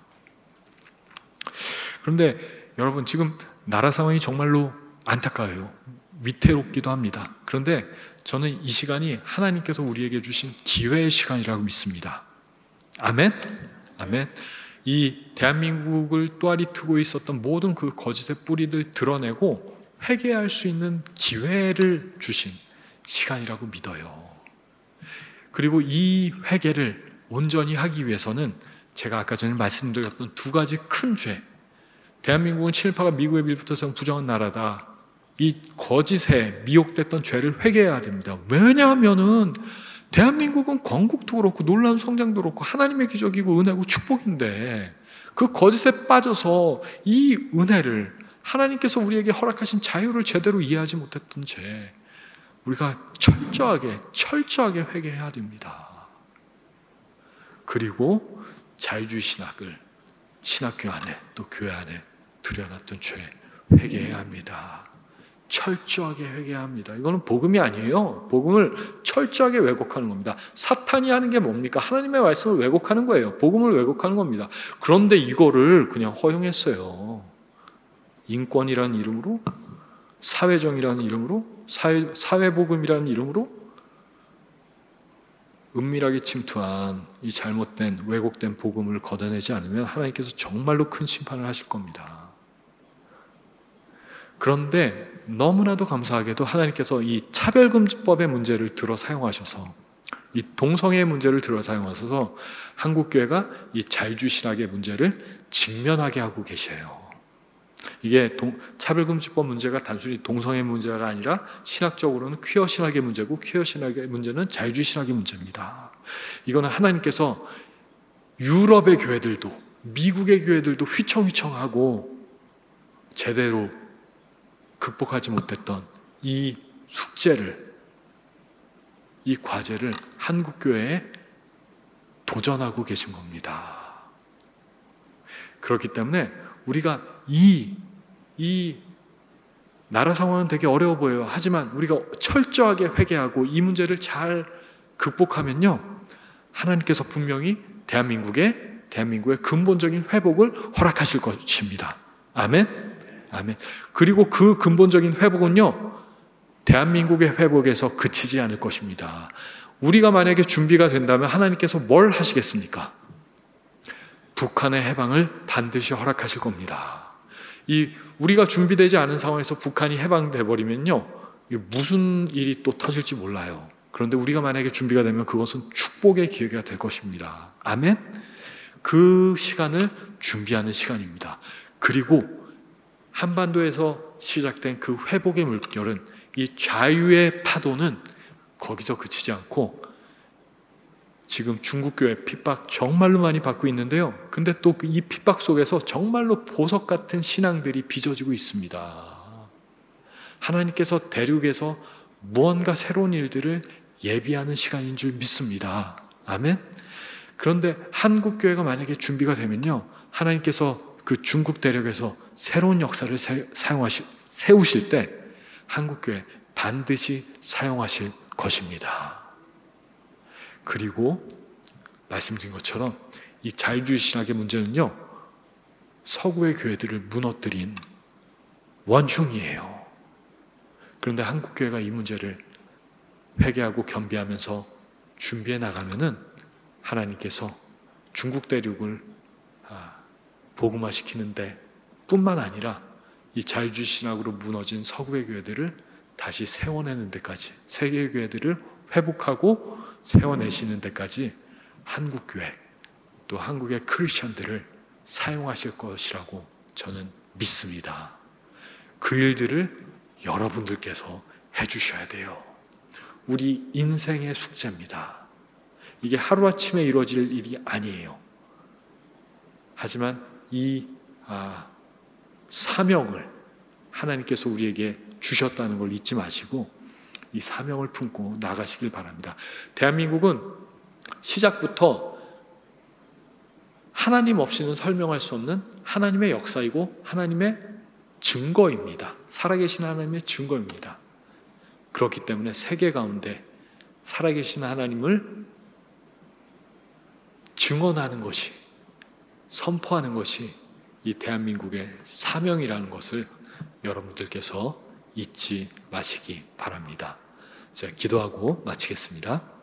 그런데 여러분, 지금 나라 상황이 정말로 안타까워요. 위태롭기도 합니다. 그런데 저는 이 시간이 하나님께서 우리에게 주신 기회의 시간이라고 믿습니다. 아멘? 아멘. 이 대한민국을 또아리 트고 있었던 모든 그 거짓의 뿌리들 드러내고 회개할 수 있는 기회를 주신 시간이라고 믿어요. 그리고 이 회개를 온전히 하기 위해서는 제가 아까 전에 말씀드렸던 두 가지 큰 죄, 대한민국은 친일파가 미국에 빌붙어서 부정한 나라다, 이 거짓에 미혹됐던 죄를 회개해야 됩니다. 왜냐하면은 대한민국은 건국도 그렇고 놀라운 성장도 그렇고 하나님의 기적이고 은혜고 축복인데, 그 거짓에 빠져서 이 은혜를, 하나님께서 우리에게 허락하신 자유를 제대로 이해하지 못했던 죄, 우리가 철저하게 철저하게 회개해야 됩니다. 그리고 자유주의 신학을 신학교 안에 또 교회 안에 들여놨던 죄 회개해야 합니다. 철저하게 회개해야 합니다. 이거는 복음이 아니에요. 복음을 철저하게 왜곡하는 겁니다. 사탄이 하는 게 뭡니까? 하나님의 말씀을 왜곡하는 거예요. 복음을 왜곡하는 겁니다. 그런데 이거를 그냥 허용했어요. 인권이라는 이름으로, 사회정의라는 이름으로, 사회, 사회복음이라는 이름으로 은밀하게 침투한 이 잘못된 왜곡된 복음을 걷어내지 않으면 하나님께서 정말로 큰 심판을 하실 겁니다. 그런데 너무나도 감사하게도 하나님께서 이 차별금지법의 문제를 들어 사용하셔서, 이 동성애의 문제를 들어 사용하셔서 한국교회가 이 자유주의 신학의 문제를 직면하게 하고 계세요. 이게 동, 차별금지법 문제가 단순히 동성애 문제가 아니라 신학적으로는 퀴어 신학의 문제고, 퀴어 신학의 문제는 자유주의 신학의 문제입니다. 이거는 하나님께서 유럽의 교회들도 미국의 교회들도 휘청휘청하고 제대로 극복하지 못했던 이 숙제를, 이 과제를 한국교회에 도전하고 계신 겁니다. 그렇기 때문에 우리가 이, 이 나라 상황은 되게 어려워 보여요. 하지만 우리가 철저하게 회개하고 이 문제를 잘 극복하면요, 하나님께서 분명히 대한민국의, 대한민국의 근본적인 회복을 허락하실 것입니다. 아멘? 아멘. 그리고 그 근본적인 회복은요, 대한민국의 회복에서 그치지 않을 것입니다. 우리가 만약에 준비가 된다면 하나님께서 뭘 하시겠습니까? 북한의 해방을 반드시 허락하실 겁니다. 이 우리가 준비되지 않은 상황에서 북한이 해방돼 버리면요, 무슨 일이 또 터질지 몰라요. 그런데 우리가 만약에 준비가 되면 그것은 축복의 기회가 될 것입니다. 아멘. 그 시간을 준비하는 시간입니다. 그리고 한반도에서 시작된 그 회복의 물결은, 이 자유의 파도는 거기서 그치지 않고 지금 중국교회 핍박 정말로 많이 받고 있는데요, 근데 또 이 핍박 속에서 정말로 보석 같은 신앙들이 빚어지고 있습니다. 하나님께서 대륙에서 무언가 새로운 일들을 예비하는 시간인 줄 믿습니다. 아멘. 그런데 한국교회가 만약에 준비가 되면요, 하나님께서 그 중국 대륙에서 새로운 역사를 사용하실, 세우실 때 한국교회 반드시 사용하실 것입니다. 그리고 말씀드린 것처럼 이 자유주의 신학의 문제는요, 서구의 교회들을 무너뜨린 원흉이에요. 그런데 한국교회가 이 문제를 회개하고 겸비하면서 준비해 나가면은 하나님께서 중국 대륙을 복음화시키는데 뿐만 아니라 이 자유주의 신학으로 무너진 서구의 교회들을 다시 세워내는 데까지, 세계의 교회들을 회복하고 세워내시는 데까지 한국교회 또 한국의 크리스천들을 사용하실 것이라고 저는 믿습니다. 그 일들을 여러분들께서 해주셔야 돼요. 우리 인생의 숙제입니다. 이게 하루아침에 이루어질 일이 아니에요. 하지만 이 아, 사명을 하나님께서 우리에게 주셨다는 걸 잊지 마시고 이 사명을 품고 나가시길 바랍니다. 대한민국은 시작부터 하나님 없이는 설명할 수 없는 하나님의 역사이고 하나님의 증거입니다. 살아계신 하나님의 증거입니다. 그렇기 때문에 세계 가운데 살아계신 하나님을 증언하는 것이, 선포하는 것이 이 대한민국의 사명이라는 것을 여러분들께서 잊지 마시기 바랍니다. 이제 기도하고 마치겠습니다.